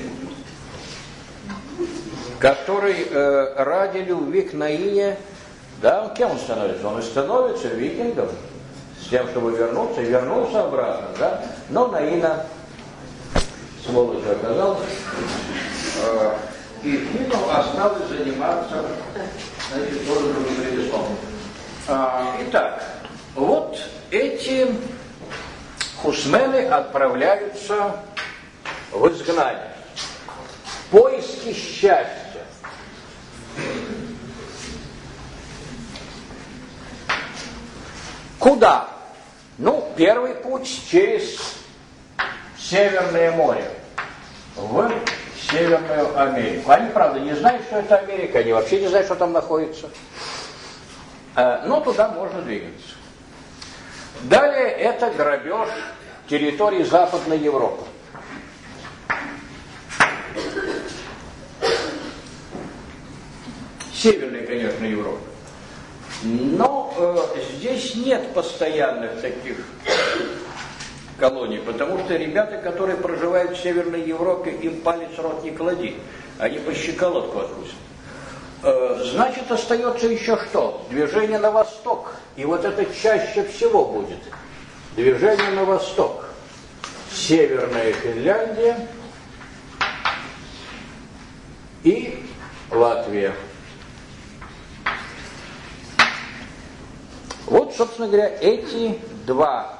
который э, ради любви к Наине, да, он кем он становится? Он и становится викингом, с тем, чтобы вернуться, и вернулся обратно, да, но Наина, сволочь оказалась, э, и фильмом осталось заниматься, значит, тоже другим ремеслом. А, итак, вот эти хусмены отправляются в изгнание. Поиски счастья. Куда? Ну, первый путь через Северное море в Северную Америку. Они, правда, не знают, что это Америка, они вообще не знают, что там находится. Но туда можно двигаться. Далее это грабеж территории Западной Европы. Северной, конечно, Европы. Но э, здесь нет постоянных таких колоний, потому что ребята, которые проживают в Северной Европе, им палец в рот не клади, они по щеколотку откусят. Э, значит, остается еще что? Движение на восток. И вот это чаще всего будет. Движение на восток. Северная Финляндия и Латвия. Вот, собственно говоря, эти два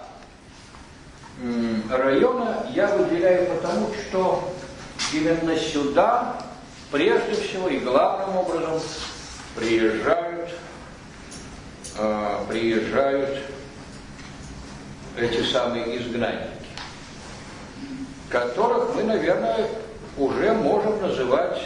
района я выделяю потому, что именно сюда, прежде всего и главным образом, приезжают, э, приезжают эти самые изгнанники, которых мы, наверное, уже можем называть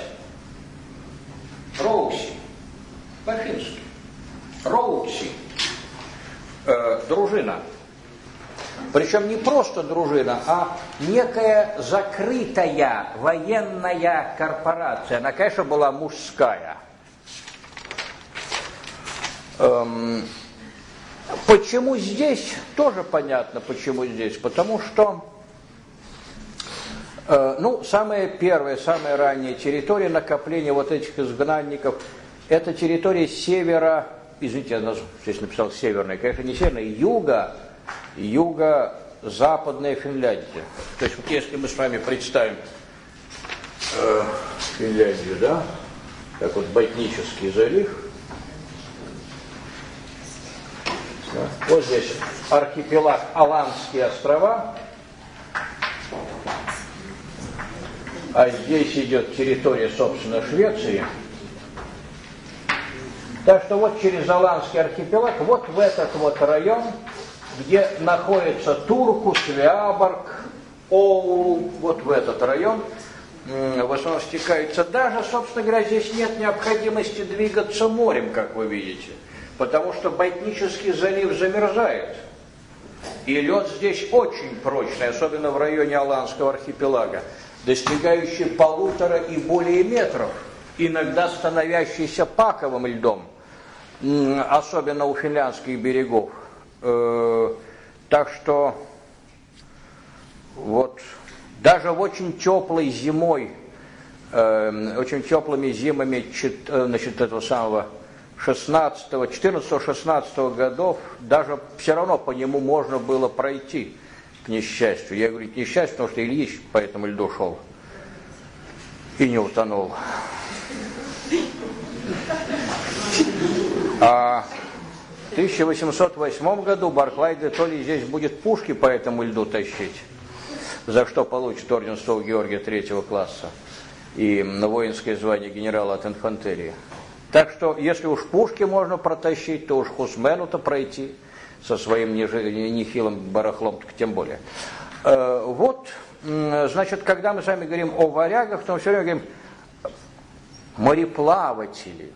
роуси, по-фински. Роуси. Э, дружина. Причем не просто дружина, а некая закрытая военная корпорация. Она, конечно, была мужская. Эм, почему здесь? Тоже понятно, почему здесь. Потому что, э, ну, самая первая, самая ранняя территория накопления вот этих изгнанников, это территория севера, извините, я здесь написал северная, конечно, не северная, юга, юго-западная Финляндия. То есть вот если мы с вами представим э, Финляндию, да, как вот Ботнический залив, да, вот здесь архипелаг Аландские острова, а здесь идет территория, собственно, Швеции. Так что вот через Аланский архипелаг, вот в этот вот район, где находится Турку, Свяборг, Оулу, вот в этот район, в основном стекаются. Даже, собственно говоря, здесь нет необходимости двигаться морем, как вы видите, потому что Ботнический залив замерзает. И лед здесь очень прочный, особенно в районе Аланского архипелага, достигающий полутора и более метров, иногда становящийся паковым льдом, особенно у финляндских берегов. Так что вот даже в очень теплой зимой, очень теплыми зимами, значит, этого самого шестнадцатого, четырнадцатого шестнадцатого годов, даже все равно по нему можно было пройти, к несчастью. Я говорю к несчастью, потому что Ильич по этому льду шел и не утонул. А в тысяча восемьсот восьмом году Барклай де Толли здесь будет пушки по этому льду тащить, за что получит орден Святого Георгия третьего класса и воинское звание генерала от инфантерии. Так что, если уж пушки можно протащить, то уж Хусмену-то пройти со своим нехилым барахлом, тем более. Э, вот, значит, когда мы с вами говорим о варягах, то мы все время говорим мореплаватели.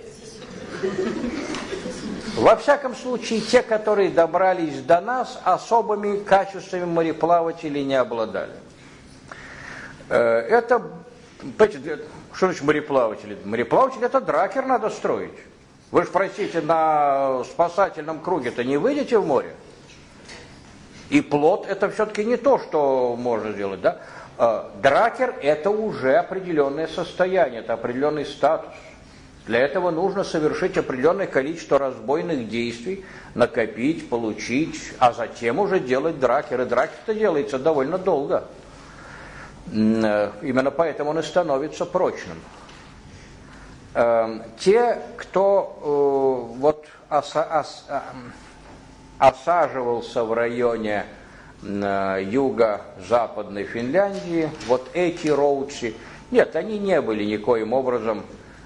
Во всяком случае, те, которые добрались до нас, особыми качествами мореплавателей не обладали. Э, это, что значит мореплаватели? Мореплаватели — это дракер надо строить. Вы же, простите, на спасательном круге-то не выйдете в море. И плот — это все-таки не то, что можно сделать, да? Э, дракер — это уже определенное состояние, это определенный статус. Для этого нужно совершить определенное количество разбойных действий, накопить, получить, а затем уже делать дракер. И дракер-то делается довольно долго. Именно поэтому он и становится прочным. Те, кто вот осаживался в районе юго-западной Финляндии, вот эти роудси, нет, они не были никоим образом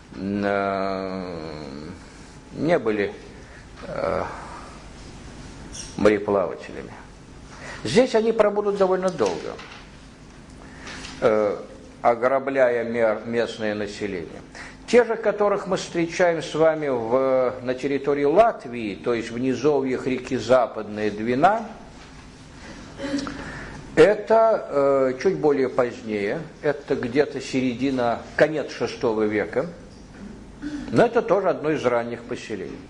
не были э, мореплавателями. Здесь они пробудут довольно долго, э, ограбляя мер, местное население. Те же, которых мы встречаем с вами в, на территории Латвии, то есть в низовьях реки Западная Двина, это э, чуть более позднее, это где-то середина, конец шестого века. Но это тоже одно из ранних поселений.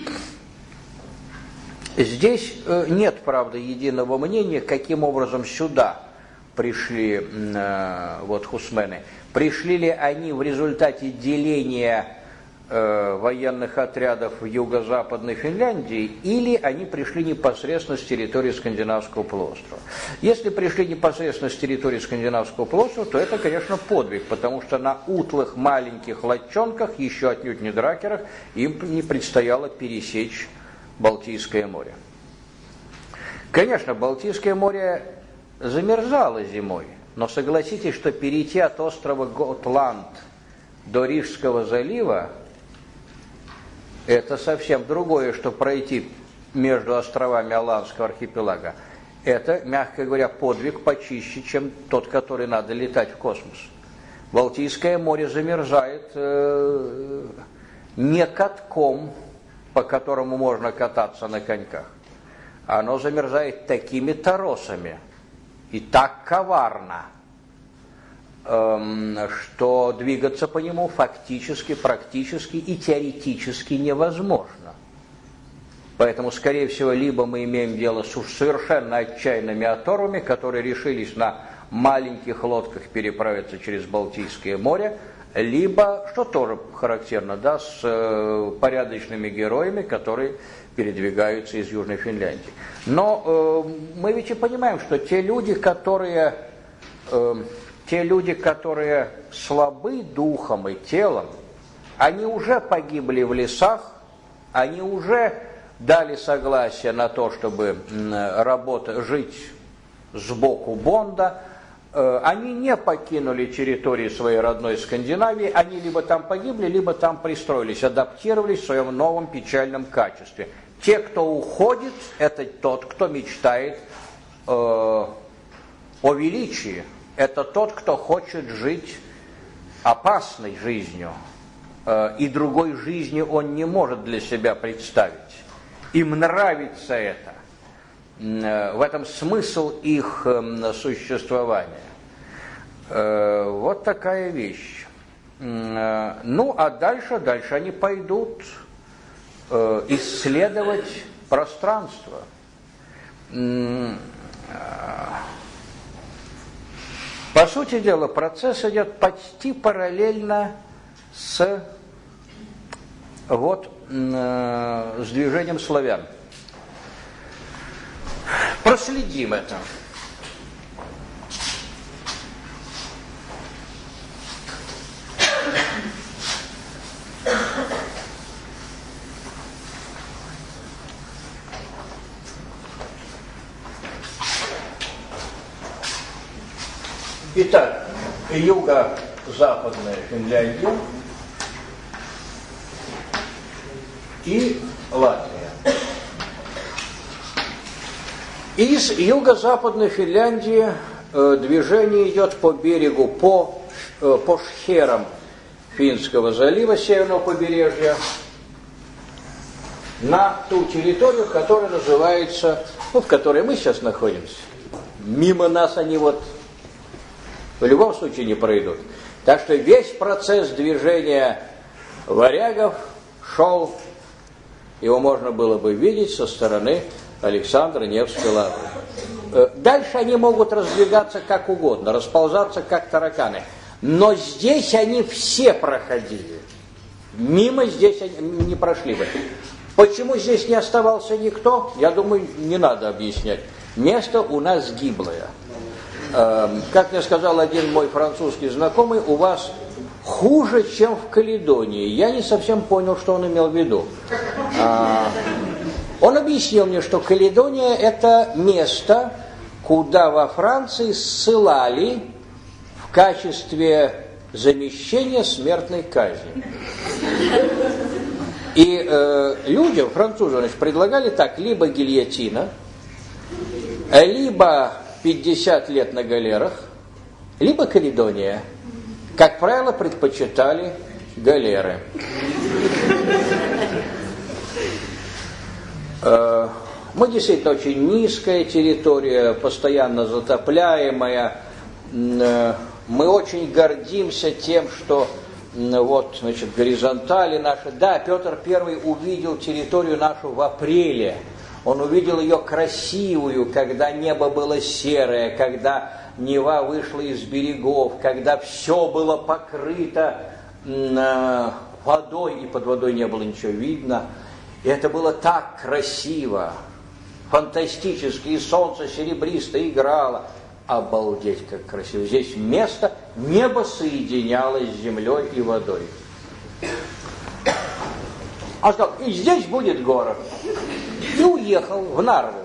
Здесь э, нет, правда, единого мнения, каким образом сюда пришли э, вот хусмены. Пришли ли они в результате деления э, военных отрядов в юго-западной Финляндии, или они пришли непосредственно с территории Скандинавского полуострова. Если пришли непосредственно с территории Скандинавского полуострова, то это, конечно, подвиг, потому что на утлых маленьких лодчонках, еще отнюдь не дракерах, им не предстояло пересечь Балтийское море. Конечно, Балтийское море замерзало зимой, но согласитесь, что перейти от острова Готланд до Рижского залива — это совсем другое, что пройти между островами Аланского архипелага. Это, мягко говоря, подвиг почище, чем тот, который надо летать в космос. Балтийское море замерзает э, не катком, по которому можно кататься на коньках. Оно замерзает такими торосами и так коварно, э, что двигаться по нему фактически, практически и теоретически невозможно. Поэтому, скорее всего, либо мы имеем дело с уж совершенно отчаянными оторвами, которые решились на маленьких лодках переправиться через Балтийское море, либо, что тоже характерно, да, с э, порядочными героями, которые передвигаются из Южной Финляндии. Но э, мы ведь и понимаем, что те люди, которые, э, те люди, которые слабы духом и телом, они уже погибли в лесах, они уже дали согласие на то, чтобы работать, жить сбоку Бонда, они не покинули территории своей родной Скандинавии, они либо там погибли, либо там пристроились, адаптировались в своем новом печальном качестве. Те, кто уходит, это тот, кто мечтает э, о величии, это тот, кто хочет жить опасной жизнью, э, и другой жизни он не может для себя представить. Им нравится это. В этом смысл их существования. Вот такая вещь. Ну, а дальше, дальше они пойдут исследовать пространство. По сути дела, процесс идет почти параллельно с, вот, с движением славян. Проследим это. Итак, юго-западная Финляндия и Латвия. Из юго-западной Финляндии э, движение идет по берегу, по, э, по шхерам Финского залива, северного побережья, на ту территорию, которая называется, ну, в которой мы сейчас находимся. Мимо нас они вот в любом случае не пройдут. Так что весь процесс движения варягов шел, его можно было бы видеть со стороны Александра Невской лавры. Дальше они могут раздвигаться как угодно, расползаться как тараканы. Но здесь они все проходили. Мимо здесь они не прошли бы. Почему здесь не оставался никто, я думаю, не надо объяснять. Место у нас гиблое. Как мне сказал один мой французский знакомый, у вас хуже, чем в Каледонии. Я не совсем понял, что он имел в виду. Он объяснил мне, что Каледония – это место, куда во Франции ссылали в качестве замещения смертной казни. И э, людям, французам, значит, предлагали так: либо гильотина, либо пятьдесят лет на галерах, либо Каледония. Как правило, предпочитали галеры. Мы действительно очень низкая территория, постоянно затопляемая. Мы очень гордимся тем, что вот, значит, горизонтали наши. Да, Петр Первый увидел территорию нашу в апреле. Он увидел ее красивую, когда небо было серое, когда Нева вышла из берегов, когда все было покрыто водой, и под водой не было ничего видно. И это было так красиво, фантастически, и солнце серебристо играло. Обалдеть, как красиво. Здесь место, небо соединялось с землей и водой. Он сказал: и здесь будет город. И уехал в Нарву.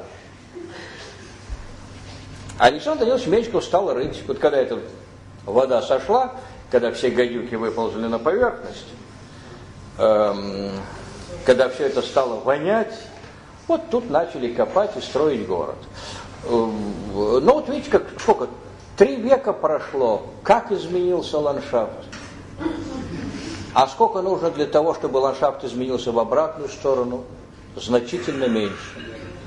Александр Данилович Меньшиков стал рыть. Вот когда эта вода сошла, когда все гадюки выползли на поверхность, эм, когда все это стало вонять, вот тут начали копать и строить город. Ну вот видите, как, сколько, три века прошло, как изменился ландшафт. А сколько нужно для того, чтобы ландшафт изменился в обратную сторону? Значительно меньше.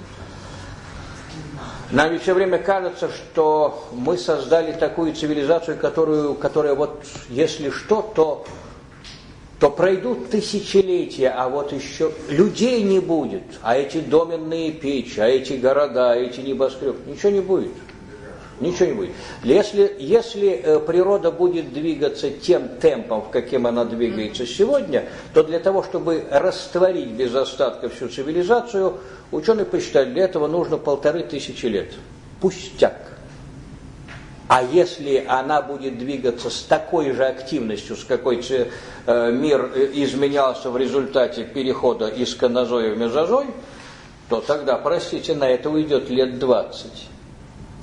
Нам ведь все время кажется, что мы создали такую цивилизацию, которую, которая вот, если что, то, то пройдут тысячелетия, а вот еще людей не будет. А эти доменные печи, а эти города, эти небоскребы, ничего не будет. Ничего не будет. Если, если природа будет двигаться тем темпом, в каким она двигается сегодня, то для того, чтобы растворить без остатка всю цивилизацию, ученые посчитали, для этого нужно полторы тысячи лет. Пустяк. А если она будет двигаться с такой же активностью, с какой мир изменялся в результате перехода из Канозоя в Мезозой, то тогда, простите, на это уйдет лет двадцать.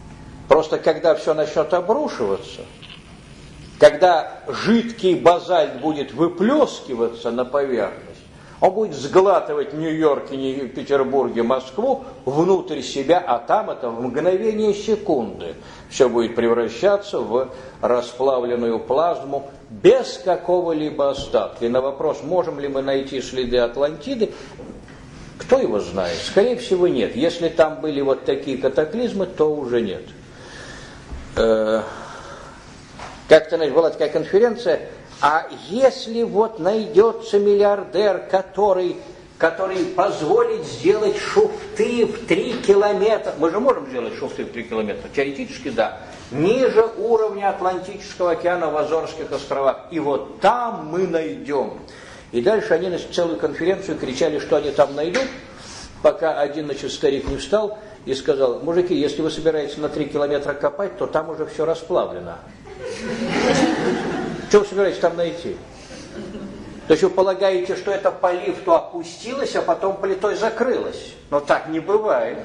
Просто когда все начнет обрушиваться, когда жидкий базальт будет выплескиваться на поверхность, он будет сглатывать Нью-Йорк, Петербург и Москву внутрь себя, а там это в мгновение секунды все будет превращаться в расплавленную плазму без какого-либо остатка. И на вопрос, можем ли мы найти следы Атлантиды, кто его знает? Скорее всего, нет. Если там были вот такие катаклизмы, то уже нет. Как-то, значит, была такая конференция, а если вот найдется миллиардер, который, который позволит сделать шуфты в три километра, мы же можем сделать шуфты в три километра, теоретически да, ниже уровня Атлантического океана в Азорских островах, и вот там мы найдем. И дальше они, значит, целую конференцию кричали, что они там найдут, пока один, значит, старик не встал и сказал: мужики, если вы собираетесь на три километра копать, то там уже все расплавлено. Что вы собираетесь там найти? То есть вы полагаете, что это по лифту опустилось, а потом плитой закрылось. Но так не бывает.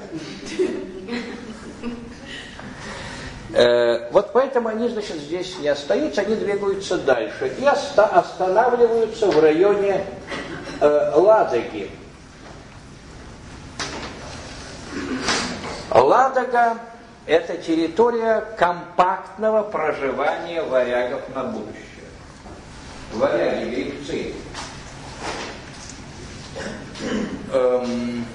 Э, вот поэтому они, значит, здесь не остаются, они двигаются дальше. И оста- останавливаются в районе э, Ладоги. Ладога – это территория компактного проживания варягов на будущее. Варяги, гребцы. Эм,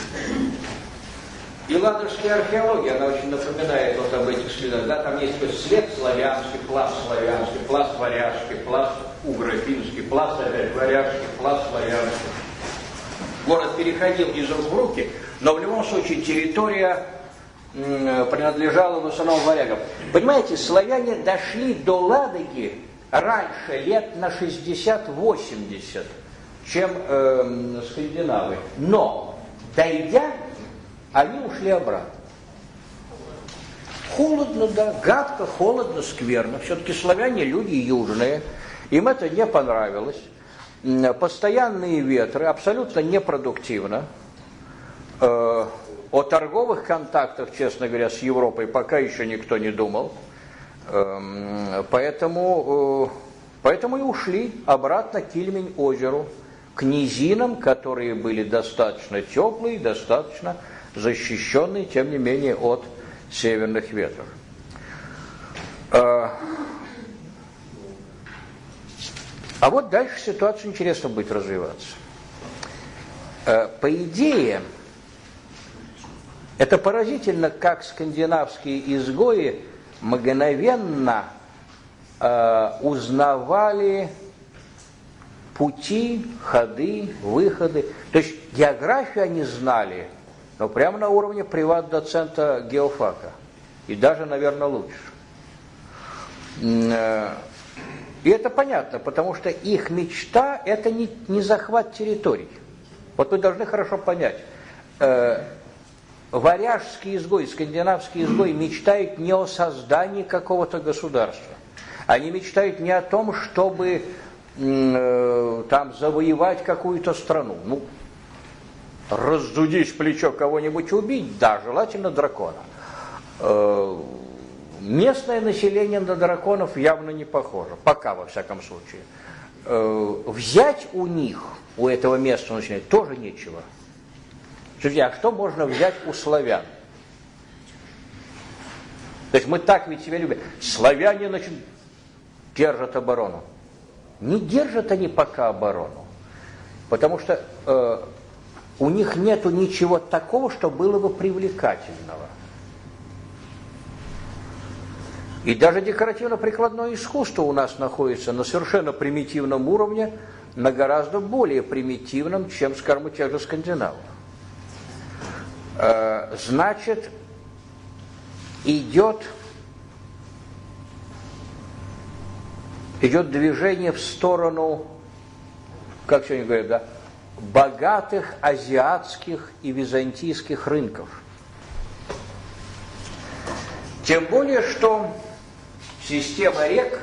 и ладожская археология, она очень напоминает вот об этих следах. Да, там есть след славянский, пласт славянский, пласт варяжский, пласт угрофинский, пласт опять варяжский, пласт славянский. Город переходил из рук в руки, но в любом случае территория м, принадлежала в основном варягам. Понимаете, славяне дошли до Ладоги раньше, лет на шестьдесят-восемьдесят, чем э, скандинавы. Но, дойдя, они ушли обратно. Холодно, да, гадко, холодно, скверно. Все-таки славяне люди южные, им это не понравилось. Постоянные ветры, абсолютно непродуктивно. Э, о торговых контактах, честно говоря, с Европой пока еще никто не думал. Поэтому, поэтому и ушли обратно к Ильмень-озеру, к низинам, которые были достаточно теплые, достаточно защищенные, тем не менее, от северных ветров. А вот дальше ситуация интересно будет развиваться. По идее, это поразительно, как скандинавские изгои мгновенно э, узнавали пути, ходы, выходы. То есть географию они знали, но прямо на уровне приват-доцента геофака. И даже, наверное, лучше. Э, и это понятно, потому что их мечта – это не, не захват территорий. Вот вы должны хорошо понять. Э, Варяжский изгой, скандинавский изгой мечтают не о создании какого-то государства. Они мечтают не о том, чтобы э, там завоевать какую-то страну. Ну, раздудить плечо кого-нибудь убить, да, желательно дракона. Э, местное население на драконов явно не похоже, пока во всяком случае. Э, взять у них, у этого местного населения, тоже нечего. Друзья, а что можно взять у славян? То есть мы так ведь себя любим. Славяне, значит, держат оборону. Не держат они пока оборону, потому что э, у них нету ничего такого, что было бы привлекательного. И даже декоративно-прикладное искусство у нас находится на совершенно примитивном уровне, на гораздо более примитивном, чем, скажем, у тех же скандинавов. Значит, идет, идет движение в сторону, как сегодня говорят, да, богатых азиатских и византийских рынков. Тем более, что система рек,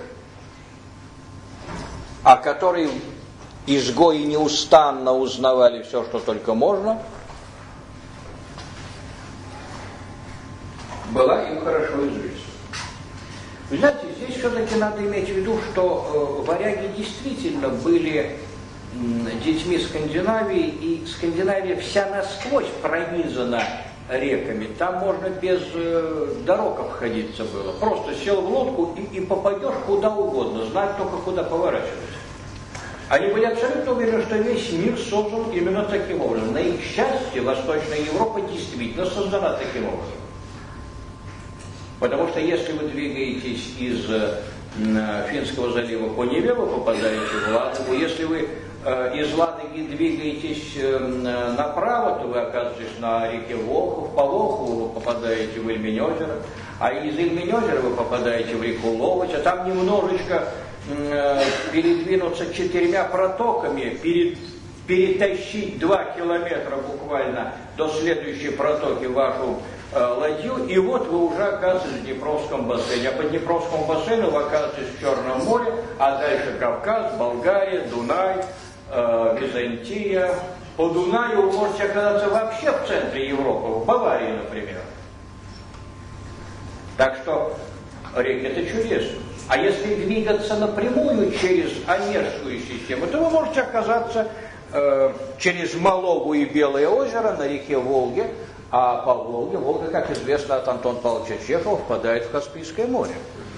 о которой изгои неустанно узнавали все, что только можно, была им хорошо известно. Вы знаете, здесь все-таки надо иметь в виду, что э, варяги действительно были э, детьми Скандинавии, и Скандинавия вся насквозь пронизана реками. Там можно без э, дорог обходиться было. Просто сел в лодку и, и попадешь куда угодно, знать только куда поворачиваться. Они были абсолютно уверены, что весь мир создан именно таким образом. На их счастье, Восточная Европа действительно создана таким образом. Потому что если вы двигаетесь из э, Финского залива по Неве, вы попадаете в Ладогу. Если вы э, из Ладоги двигаетесь э, направо, то вы оказываетесь на реке Волхов. По Волхову вы попадаете в Ильмень-озеро. А из Ильмень-озера вы попадаете в реку Ловоть. А там немножечко э, передвинуться четырьмя протоками, перед, перетащить два километра буквально до следующей протоки вашу ладью, и вот вы уже оказываетесь в Днепровском бассейне. А по Днепровскому бассейну вы оказываетесь в Черном море, а дальше Кавказ, Болгария, Дунай, э, Византия. По Дунаю вы можете оказаться вообще в центре Европы, в Баварии, например. Так что реки это чудесно. А если двигаться напрямую через Онежскую систему, то вы можете оказаться э, через Малову и Белое озеро на реке Волге. А по Волге, Волга, как известно от Антона Павловича Чехова, впадает в Каспийское море.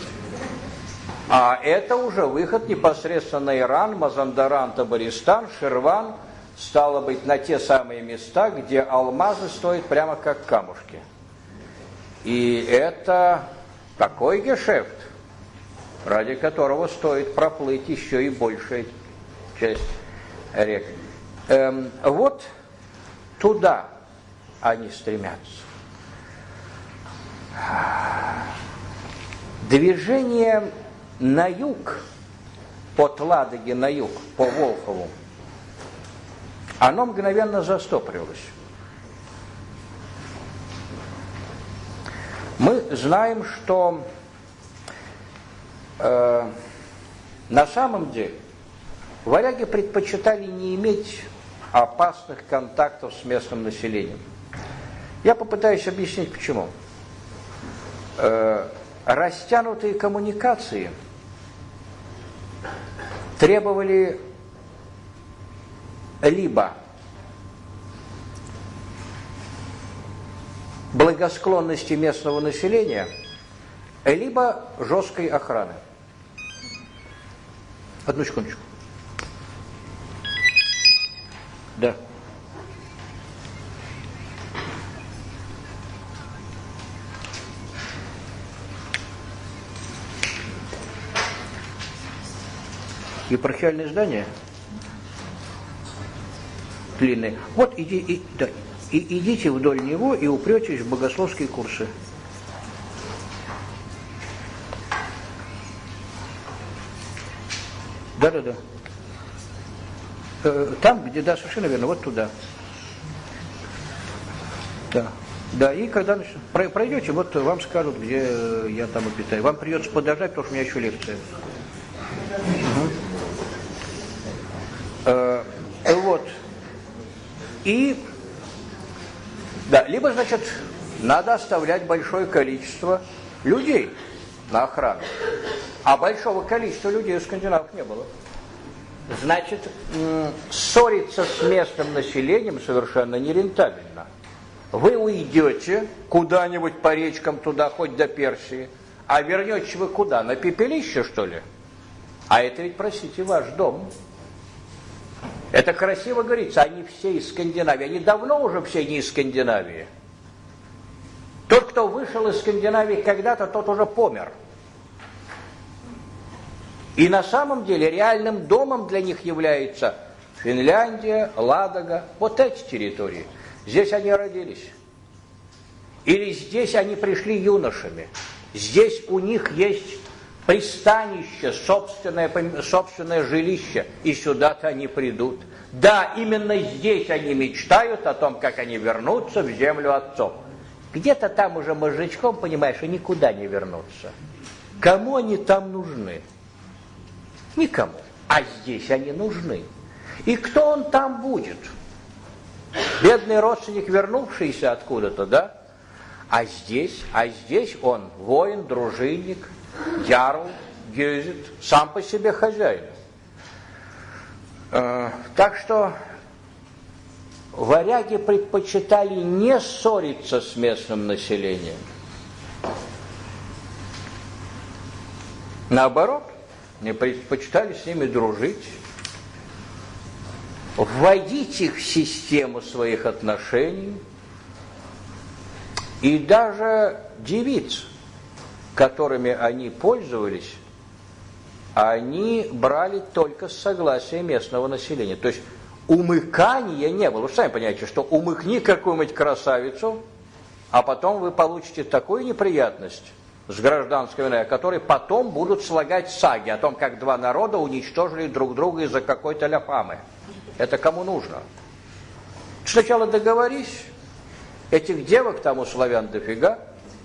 А это уже выход непосредственно на Иран, Мазандаран, Табаристан, Ширван, стало быть, на те самые места, где алмазы стоят прямо как камушки. И это такой гешефт, ради которого стоит проплыть еще и большая часть рек. Эм, вот туда они стремятся. Движение на юг, от Ладоги на юг, по Волхову, оно мгновенно застопорилось. Мы знаем, что э, на самом деле варяги предпочитали не иметь опасных контактов с местным населением. Я попытаюсь объяснить, почему. Э, растянутые коммуникации требовали либо благосклонности местного населения, либо жесткой охраны. Одну секундочку. Да. Епархиальное здание длинное. Вот иди, и, да, и, идите вдоль него и упретесь в богословские курсы. Да-да-да. Э, там, где, да, совершенно верно, вот туда. Да. Да, и когда пройдете, вот вам скажут, где я там обитаю. Вам придется подождать, потому что у меня еще лекция. Угу. Э, вот. И, да, либо, значит, надо оставлять большое количество людей на охрану. А большого количества людей у скандинавов не было. Значит, ссориться с местным населением совершенно нерентабельно. Вы уйдете куда-нибудь по речкам туда, хоть до Персии, а вернетесь вы куда? На пепелище, что ли? А это ведь, простите, ваш дом. Это красиво говорится, они все из Скандинавии. Они давно уже все не из Скандинавии. Тот, кто вышел из Скандинавии когда-то, тот уже помер. И на самом деле реальным домом для них является Финляндия, Ладога, вот эти территории. Здесь они родились. Или здесь они пришли юношами. Здесь у них есть пристанище, собственное, собственное жилище, и сюда-то они придут. Да, именно здесь они мечтают о том, как они вернутся в землю отцов. Где-то там уже мозжечком, понимаешь, и никуда не вернутся. Кому они там нужны? Никому. А здесь они нужны. И кто он там будет? Бедный родственник, вернувшийся откуда-то, да? А здесь, а здесь он воин, дружинник, ярл, гюзит, сам по себе хозяин. Э, так что варяги предпочитали не ссориться с местным населением. Наоборот, не предпочитали с ними дружить, вводить их в систему своих отношений, и даже девиц, которыми они пользовались, они брали только с согласия местного населения. То есть умыкания не было. Вы сами понимаете, что умыкни какую-нибудь красавицу, а потом вы получите такую неприятность с гражданской войной, о которой потом будут слагать саги о том, как два народа уничтожили друг друга из-за какой-то ляпамы. Это кому нужно? Сначала договорись, этих девок там у славян дофига,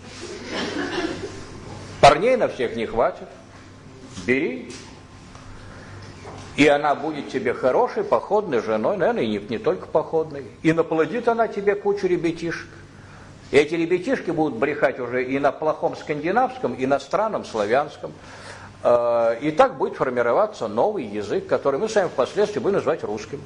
парней на всех не хватит, бери, и она будет тебе хорошей, походной женой, наверное, и не, не только походной, и наплодит она тебе кучу ребятишек. И эти ребятишки будут брехать уже и на плохом скандинавском, и на странном славянском. И так будет формироваться новый язык, который мы с вами впоследствии будем называть русским.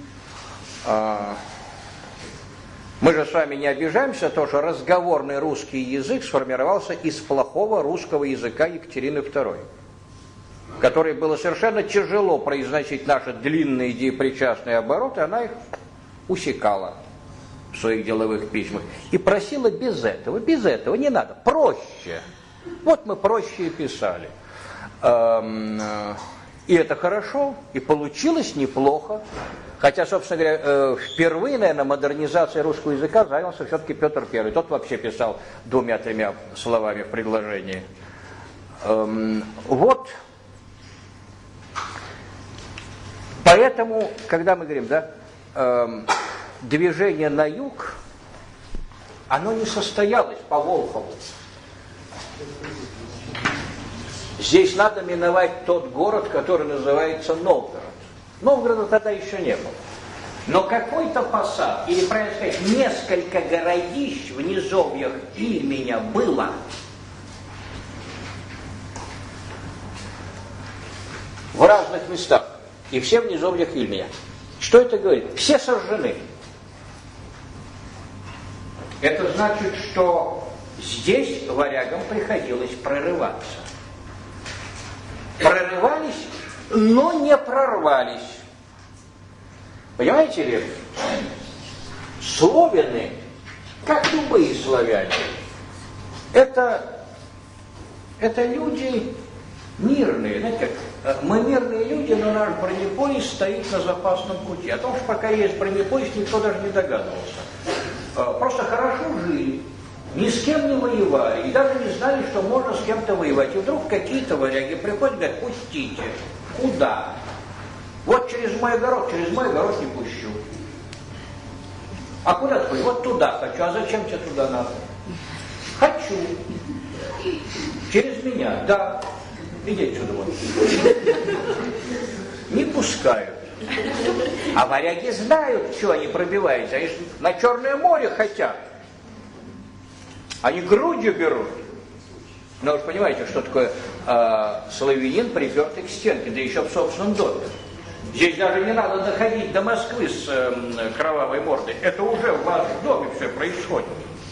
Мы же с вами не обижаемся, то, что разговорный русский язык сформировался из плохого русского языка Екатерины второй, которой было совершенно тяжело произносить наши длинные деепричастные обороты, она их усекала в своих деловых письмах и просила без этого, без этого не надо, проще. Вот мы проще и писали. И это хорошо, и получилось неплохо. Хотя, собственно говоря, впервые, наверное, модернизацией русского языка занялся все-таки Петр Первый. Тот вообще писал двумя-тремя словами в предложении. Вот. Поэтому, когда мы говорим, да, движение на юг, оно не состоялось по Волхову. Здесь надо миновать тот город, который называется Новгород. Новгорода тогда еще не было. Но какой-то посад, или, правильно сказать, несколько городищ в низовьях Ильменя было. В разных местах. И все в низовьях Ильменя. Что это говорит? Все сожжены. Это значит, что здесь варягам приходилось прорываться. Прорывались, но не прорвались. Понимаете ли? Словены, как любые славяне, это, это люди мирные. Знаете, как, мы мирные люди, но наш бронепоезд стоит на запасном пути. О том, что пока есть бронепоезд, никто даже не догадывался. Просто хорошо жили, ни с кем не воевали, и даже не знали, что можно с кем-то воевать. И вдруг какие-то варяги приходят и говорят: пустите. Куда? Вот через мой огород, через мой огород не пущу. А куда ты хочешь? Вот туда хочу. А зачем тебе туда надо? Хочу. Через меня, да. Иди отсюда вот. Не пускают. А варяги знают, что они пробиваются. Они на Черное море хотят. Они грудью берут. Но вы же понимаете, что такое э, славянин, припертый к стенке, да еще в собственном доме. Здесь даже не надо доходить до Москвы с э, кровавой мордой. Это уже в вашем доме все происходит.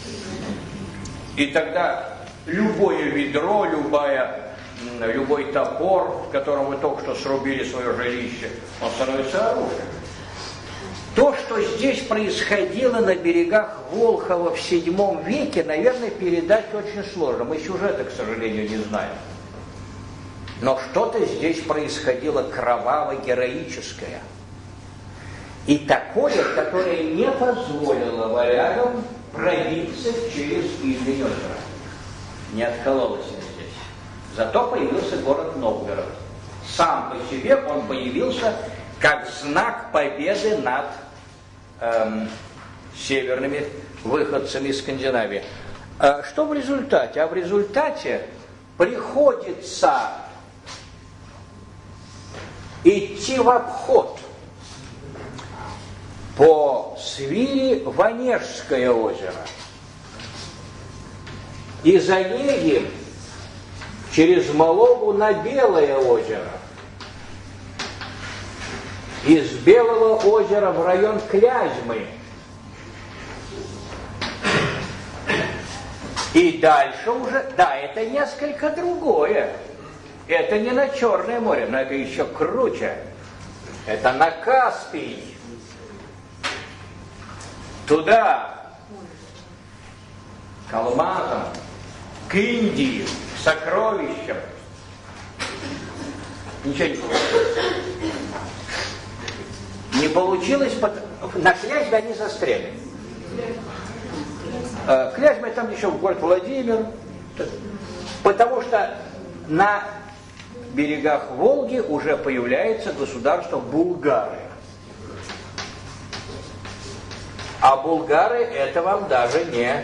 И тогда любое ведро, любая, любой топор, в котором вы только что срубили свое жилище, он становится оружием. То, что здесь происходило на берегах Волхова в седьмом веке, наверное, передать очень сложно. Мы сюжета, к сожалению, не знаем. Но что-то здесь происходило кроваво-героическое. И такое, которое не позволило варягам пробиться через Ильмень озеро. Не откололось здесь. Зато появился город Новгород. Сам по себе он появился как знак победы над эм, северными выходцами из Скандинавии. А что в результате? А в результате приходится идти в обход по Свири в Онежское озеро. из Онеги через Малогу на Белое озеро. Из Белого озера в район Клязьмы. И дальше уже, да, это несколько другое. Это не на Черное море, но это еще круче. Это на Каспий. Туда, к алмазам, к Индии, к сокровищам. Ничего не получилось. Не получилось, на Клязьме они застряли. Клязьма, там еще город Владимир. Потому что на берегах Волги уже появляется государство Булгары. А булгары это вам даже не...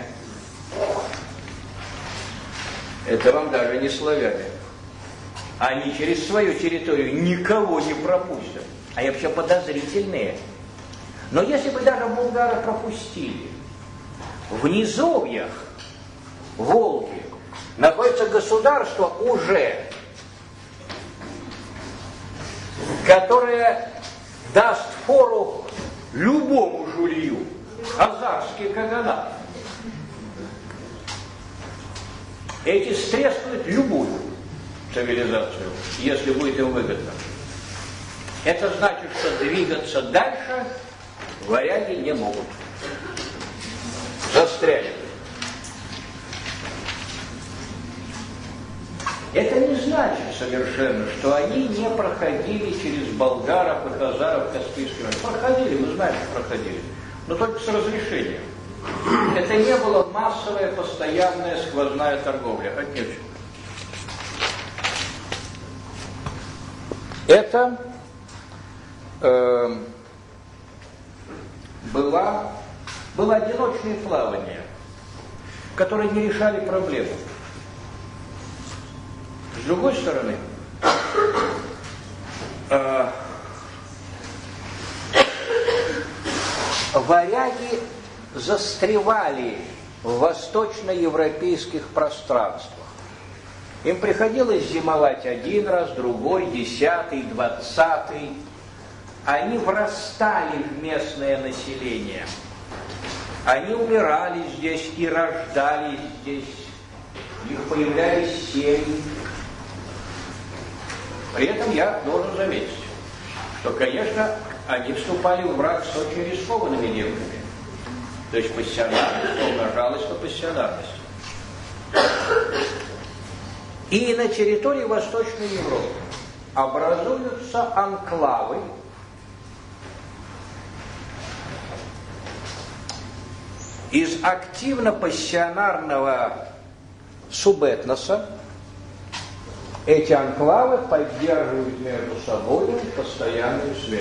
Это вам даже не славяне. Они через свою территорию никого не пропустят. Они вообще подозрительные. Но если бы даже булгары пропустили, в низовьях Волги находится государство уже, которое даст фору любому жулью, хазарский каганат. Эти стрескают любую цивилизацию, если будет им выгодно. Это значит, что двигаться дальше варяги не могут. Застряли. Это не значит совершенно, что они не проходили через болгаров и хазаров Каспийский район. Проходили, мы знаем, что проходили, но только с разрешением. Это не была массовая, постоянная, сквозная торговля. Отнюдь. Это э, была, было одиночное плавание, которые не решали проблему. С другой стороны, э, варяги застревали в восточноевропейских пространствах. Им приходилось зимовать один раз, другой, десятый, двадцатый. Они врастали в местное население. Они умирали здесь и рождались здесь. У них появлялись семьи. При этом я должен заметить, что, конечно, они вступали в брак с очень рискованными девками. То есть пассионарность умножалась по пассионарности. И на территории Восточной Европы образуются анклавы, из активно-пассионарного субэтноса. Эти анклавы поддерживают между собой постоянную связь.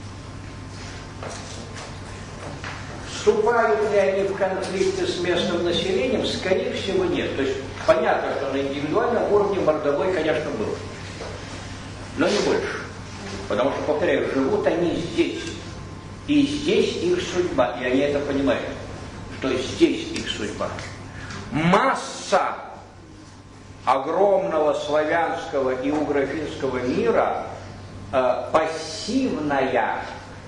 Вступают ли они в конфликты с местным населением? Скорее всего, нет. То есть понятно, что на индивидуальном уровне мордобой, конечно, был. Но не больше. Потому что, повторяю, живут они здесь. И здесь их судьба. И они это понимают, что здесь их судьба. Масса огромного славянского и угрофинского мира э, пассивная,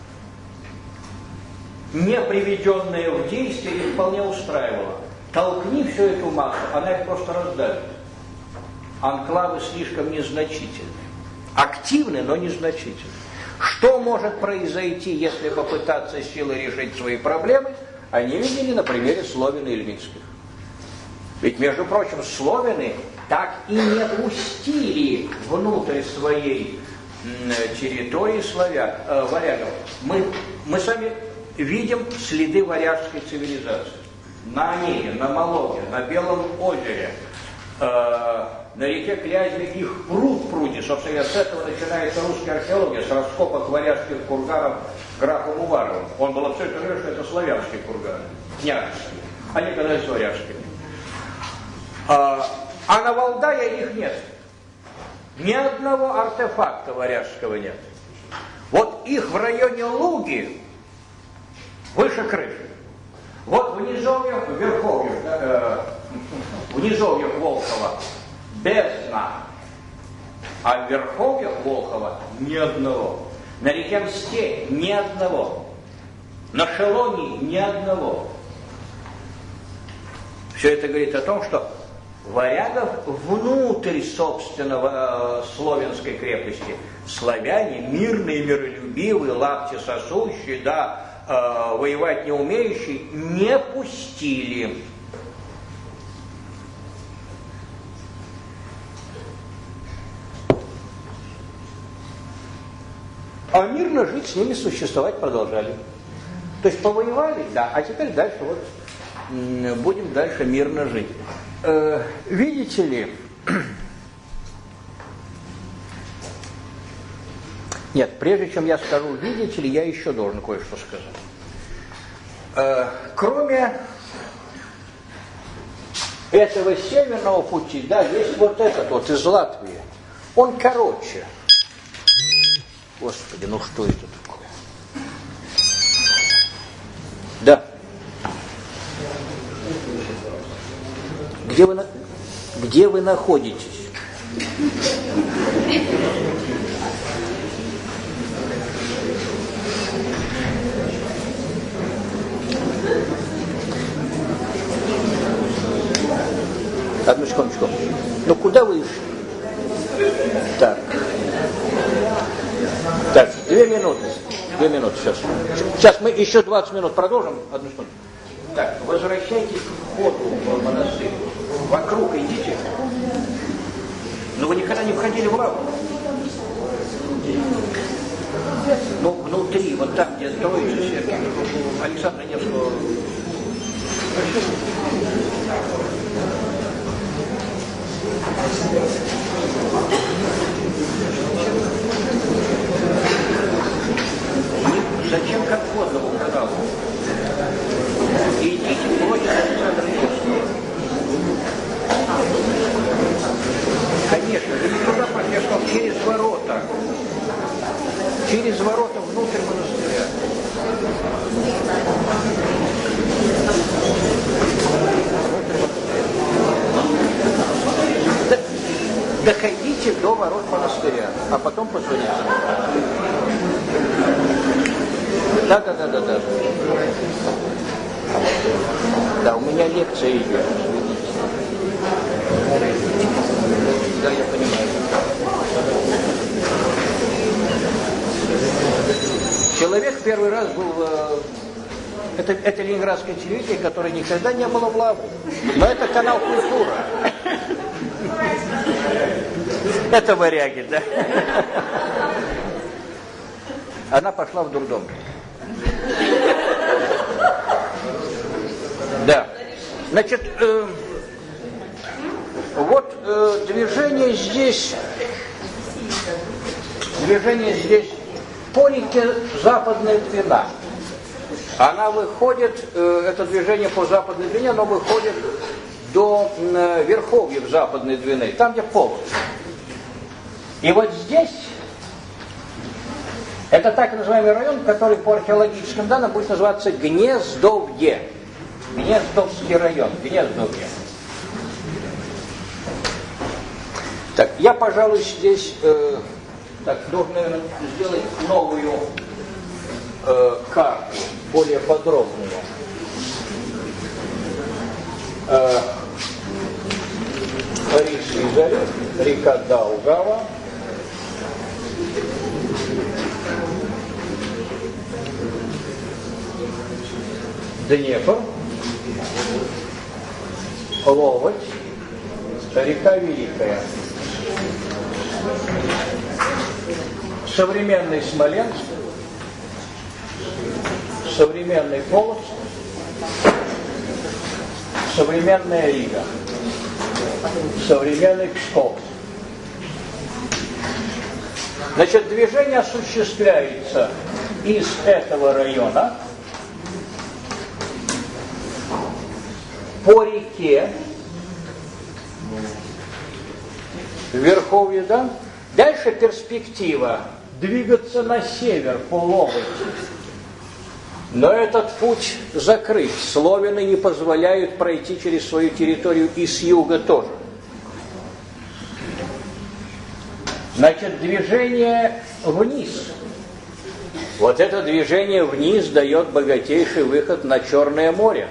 не приведенная в действие, их вполне устраивала. Толкни всю эту массу, она их просто раздавит. Анклавы слишком незначительны. Активны, но незначительны. Что может произойти, если попытаться силой решить свои проблемы? Они видели на примере Словен и Ильмицких. Ведь, между прочим, словены так и не пустили внутрь своей м, территории славян, э, варягов. Мы, мы сами видим следы варяжской цивилизации. На Онеге, на Малоге, на Белом озере, э, на реке Клязьме их пруд пруди. Собственно, с этого начинается русская археология, с раскопок варяжских курганов графом Уваровым. Он был абсолютно уверен, что это славянские курганы, княжеские. Они казались варяжскими. А, а на Валдае их нет. Ни одного артефакта варяжского нет. Вот их в районе Луги выше крыши. Вот в низовьях, в верховьях, э, в низовьях Волхова бездна, а в верховьях Волхова ни одного. На реке Мсте ни одного. На Шелонии ни одного. Все это говорит о том, что варягов внутрь, собственно, Словенской крепости славяне, мирные, миролюбивые, лапти сосущие, да, э, воевать не умеющие, не пустили. А мирно жить с ними, существовать продолжали. То есть повоевали, да, а теперь дальше вот будем дальше мирно жить. Э, видите ли, нет, прежде чем я скажу, видите ли, я еще должен кое-что сказать. Э, кроме этого северного пути, да, есть вот этот вот из Латвии. Он короче. Господи, ну что это такое? Да. Где вы, на... Где вы находитесь? Одну секундочку. Ну куда вы? Так. Так, две минуты. Две минуты сейчас. Сейчас мы еще двадцать минут продолжим. Одну секунду. Так, возвращайтесь к входу в монастырь. Вокруг идите. Но вы никогда не входили в лаву. Ну, внутри, вот там, где строится церковь Александра Невского. Зачем как водному каналу? Идите против Александра Невского. Конечно, вы не туда пошли, что через ворота. Через ворота внутрь монастыря. Доходите до ворот монастыря, а потом позвоните. Да, да, да, да, да. Да, у меня лекция идет. Да, я понимаю. Человек первый раз был... Это, это ленинградское телевидение, которое никогда не было в лаву. Но это канал «Культура». Это варяги, да. Она пошла в дурдом. Да. Значит, э, вот э, движение здесь, движение здесь по реке Западная Двина. Она выходит, э, это движение по Западной Двине, оно выходит до э, верховьев Западной Двины, там, где Полоцк. И вот здесь, это так называемый район, который по археологическим данным будет называться Гнездовье. Гнездовский район, Гнездовье. Так, я, пожалуй, здесь э, так, должен, наверное, сделать новую э, карту, более подробную. Э, Парижский залив, река Даугава. Днепр, Ловоть, река Великая, современный Смоленск, современный Полоцк, современная Рига, современный Псков. Значит, движение осуществляется из этого района по реке, в верховье, да? Дальше перспектива двигаться на север по Ловоти. Но этот путь закрыт. Славяне не позволяют пройти через свою территорию и с юга тоже. Значит, движение вниз. Вот это движение вниз дает богатейший выход на Черное море.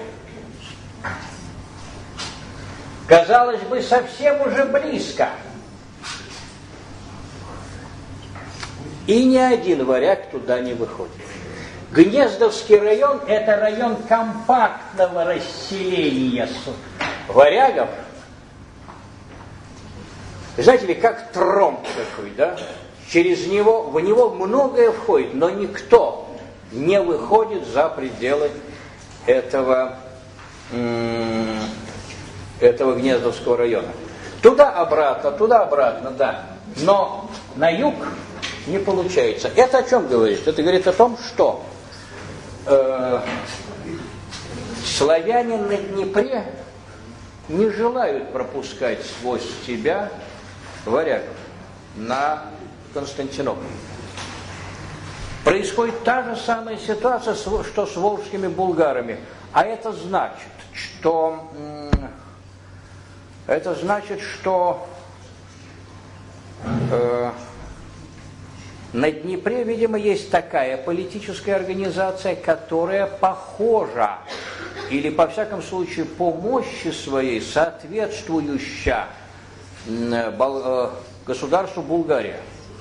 Казалось бы, совсем уже близко. И ни один варяг туда не выходит. Гнездовский район – это район компактного расселения варягов. Знаете ли, как тромб такой, да? Через него, в него многое входит, но никто не выходит за пределы этого, этого Гнездовского района. Туда-обратно, туда-обратно, да. Но на юг не получается. Это о чем говорит? Это говорит о том, что э, славяне на Днепре не желают пропускать сквозь себя варягов на Константинополь. Происходит та же самая ситуация, что с волжскими булгарами. А это значит, что это значит, что э, на Днепре, видимо, есть такая политическая организация, которая похожа, или, по всяком случае, по мощи своей соответствующая государству Булгария.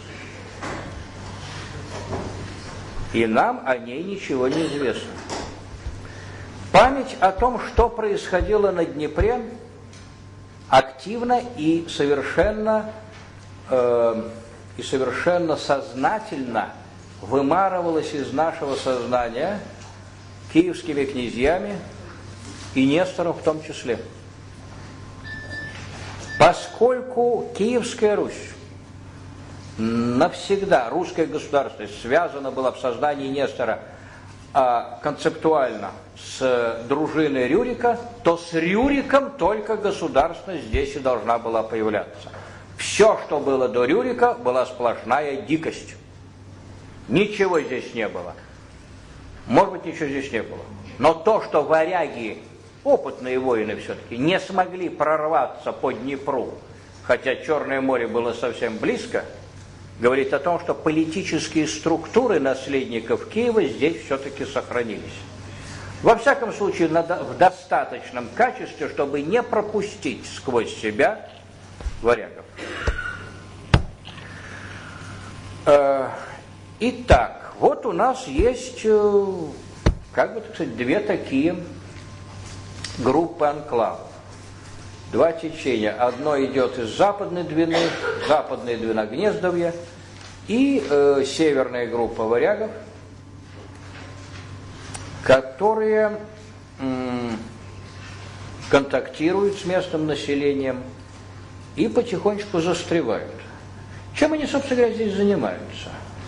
И нам о ней ничего не известно. Память о том, что происходило на Днепре, активно и совершенно, э, и совершенно сознательно вымарывалась из нашего сознания киевскими князьями и Нестором в том числе. Поскольку Киевская Русь навсегда, русская государственность, связана была в сознании Нестора а, концептуально с дружиной Рюрика, то с Рюриком только государственность здесь и должна была появляться. Все, что было до Рюрика, была сплошная дикость. Ничего здесь не было. Может быть, ничего здесь не было. Но то, что варяги, опытные воины все-таки, не смогли прорваться по Днепру, хотя Черное море было совсем близко, говорит о том, что политические структуры наследников Киева здесь все-таки сохранились. Во всяком случае, в достаточном качестве, чтобы не пропустить сквозь себя варягов. Итак, вот у нас есть, как бы так сказать, две такие группы анклавов. Два течения. Одно идет из Западной Двины, Западная Двина Гнездовья, и э, северная группа варягов, которые м, контактируют с местным населением и потихонечку застревают. Чем они, собственно говоря, здесь занимаются?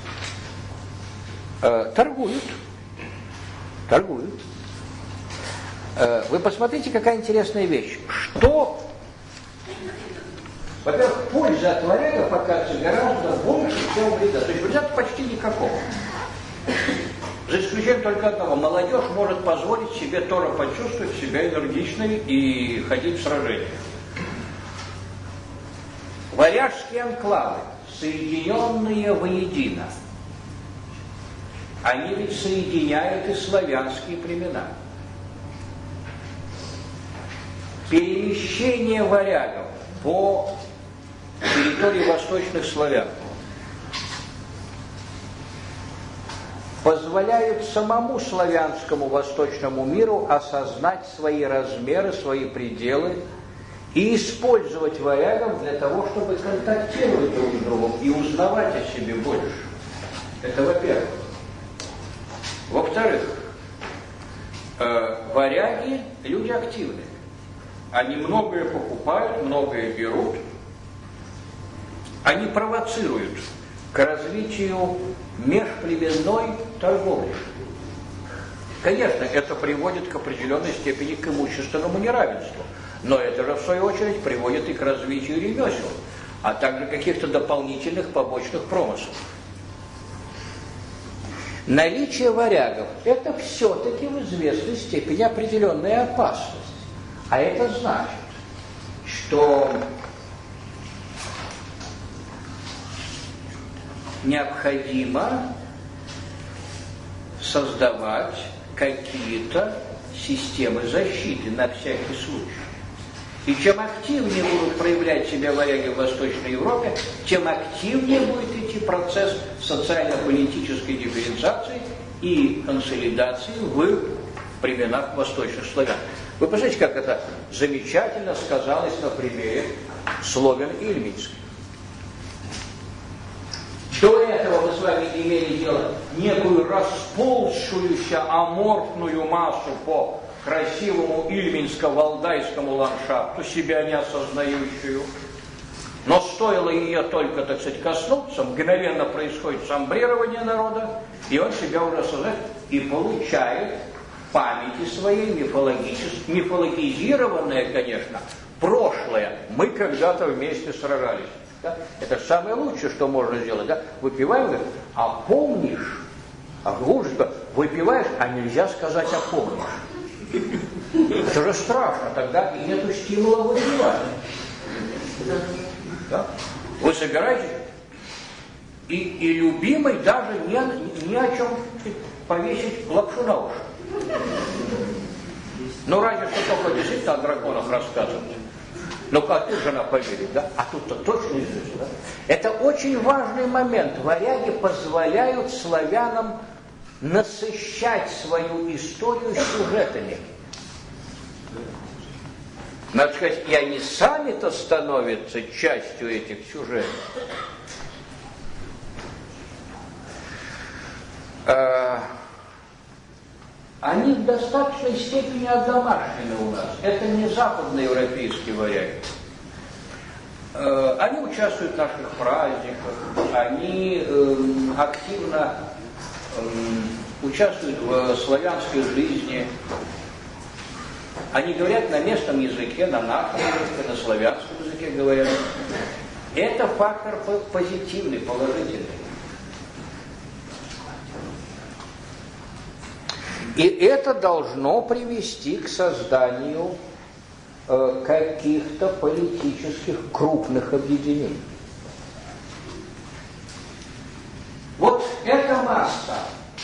Э, торгуют. Торгуют. Вы посмотрите, какая интересная вещь. Что, во-первых, польза от варягов оказывается гораздо больше, чем вреда. То есть вреда почти никакого. За исключением только одного. Молодежь может позволить себе тоже почувствовать себя энергичной и ходить в сражения. Варяжские анклавы, соединенные воедино, они ведь соединяют и славянские племена. Перемещение варягов по территории восточных славян позволяют самому славянскому восточному миру осознать свои размеры, свои пределы и использовать варягов для того, чтобы контактировать друг с другом и узнавать о себе больше. Это во-первых. Во-вторых, э, варяги – люди активные. Они многое покупают, многое берут. Они провоцируют к развитию межплеменной торговли. Конечно, это приводит к определенной степени к имущественному неравенству, но это же, в свою очередь, приводит и к развитию ремесел, а также каких-то дополнительных побочных промыслов. наличие варягов – это все-таки в известной степени определенная опасность. А это значит, что необходимо создавать какие-то системы защиты на всякий случай. И чем активнее будут проявлять себя варяги в Восточной Европе, тем активнее будет идти процесс социально-политической дифференциации и консолидации в племенах восточных славян. Вы посмотрите, как это замечательно сказалось на примере славян-ильминских. До этого мы с вами имели дело некую расползшуюся аморфную массу по красивому ильминско-валдайскому ландшафту, себя не осознающую. Но стоило ее только, так сказать, коснуться, мгновенно происходит сомбрирование народа, и он себя уже осознает и получает в памяти своей мифологически, мифологизированное, конечно, прошлое. Мы когда-то вместе сражались. Да? Это самое лучшее, что можно сделать. Да? Выпиваем, говорит, а помнишь? А глубже, выпиваешь, а нельзя сказать, а помнишь. Это же страшно, тогда и нету стимула выпивать. Да? Вы собираетесь, и, и любимый даже ни, ни о чем повесить лапшу на уши. Ну, разве что только действительно о драконах рассказывать. Ну, как тут жена поверит, да? А тут-то точно известно, да? Это очень важный момент. Варяги позволяют славянам насыщать свою историю сюжетами. Надо сказать, и они сами-то становятся частью этих сюжетов. Они в достаточной степени одомашнены у нас. Это не западноевропейские варяги. Они участвуют в наших праздниках, они активно участвуют в славянской жизни. Они говорят на местном языке, на нашем языке, на славянском языке говорят. Это фактор позитивный, положительный. И это должно привести к созданию э, каких-то политических крупных объединений. Вот эта масса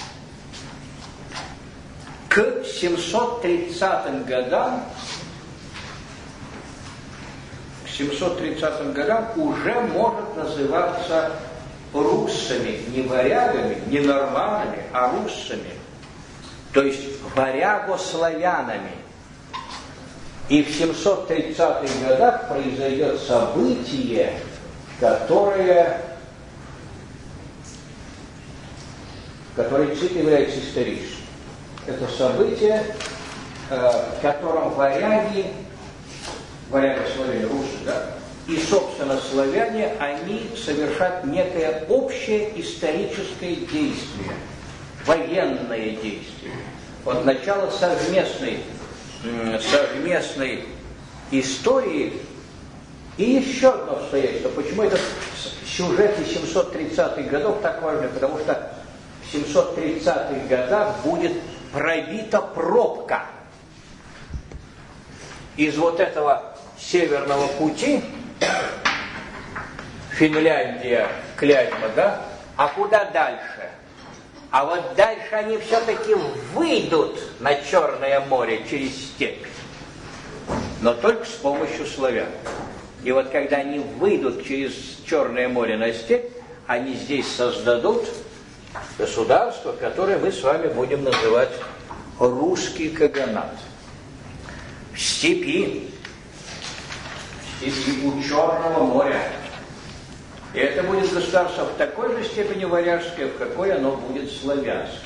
к семьсот тридцатым годам, к семьсот тридцатым годам уже может называться руссами, не варягами, не норманами, а руссами. То есть варяго-славянами. И в семьсот тридцатых годах произойдет событие, которое, которое действительно является историческим. Это событие, в котором варяги, варяго-славяне, русы, да, и, собственно, славяне, они совершают некое общее историческое действие. Военное действие. От начала совместной, совместной истории. И еще одно обстоятельство. Почему этот сюжет из семьсот тридцатых годов так важен? Потому что в семьсот тридцатых годах будет пробита пробка из вот этого северного пути, Финляндия, Клязьма, да? А куда дальше? А вот дальше они все-таки выйдут на Черное море через степь. Но только с помощью славян. И вот когда они выйдут через Черное море на степь, они здесь создадут государство, которое мы с вами будем называть русский каганат. В степи, в степи у Черного моря. И это будет государство в такой же степени варяжское, в какой оно будет славянское.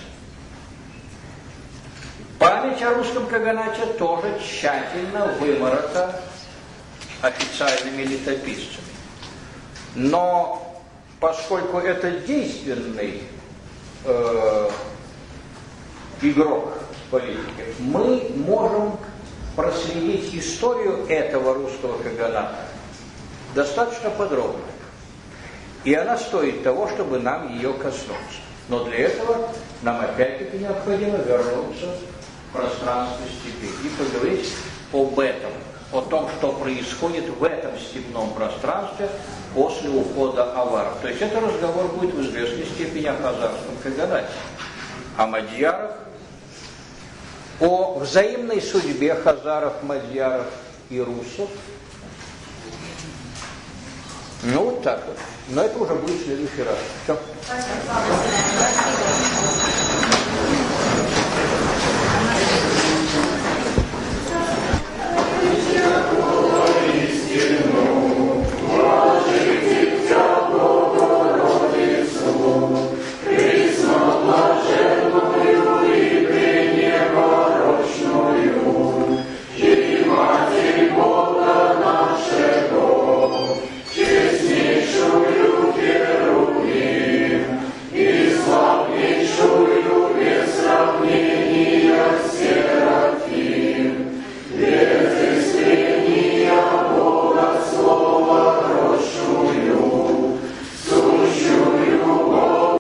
Память о русском каганате тоже тщательно вымарата официальными летописцами. Но поскольку это действенный э, игрок политики, мы можем проследить историю этого русского каганата достаточно подробно. И она стоит того, чтобы нам ее коснуться. Но для этого нам опять-таки необходимо вернуться в пространство степи и поговорить об этом, о том, что происходит в этом степном пространстве после ухода аваров. То есть это разговор будет в известной степени о хазарском каганате, о мадьярах, о взаимной судьбе хазаров, мадьяров и русов. Ну вот так вот. Но это уже будет в следующий раз. Все.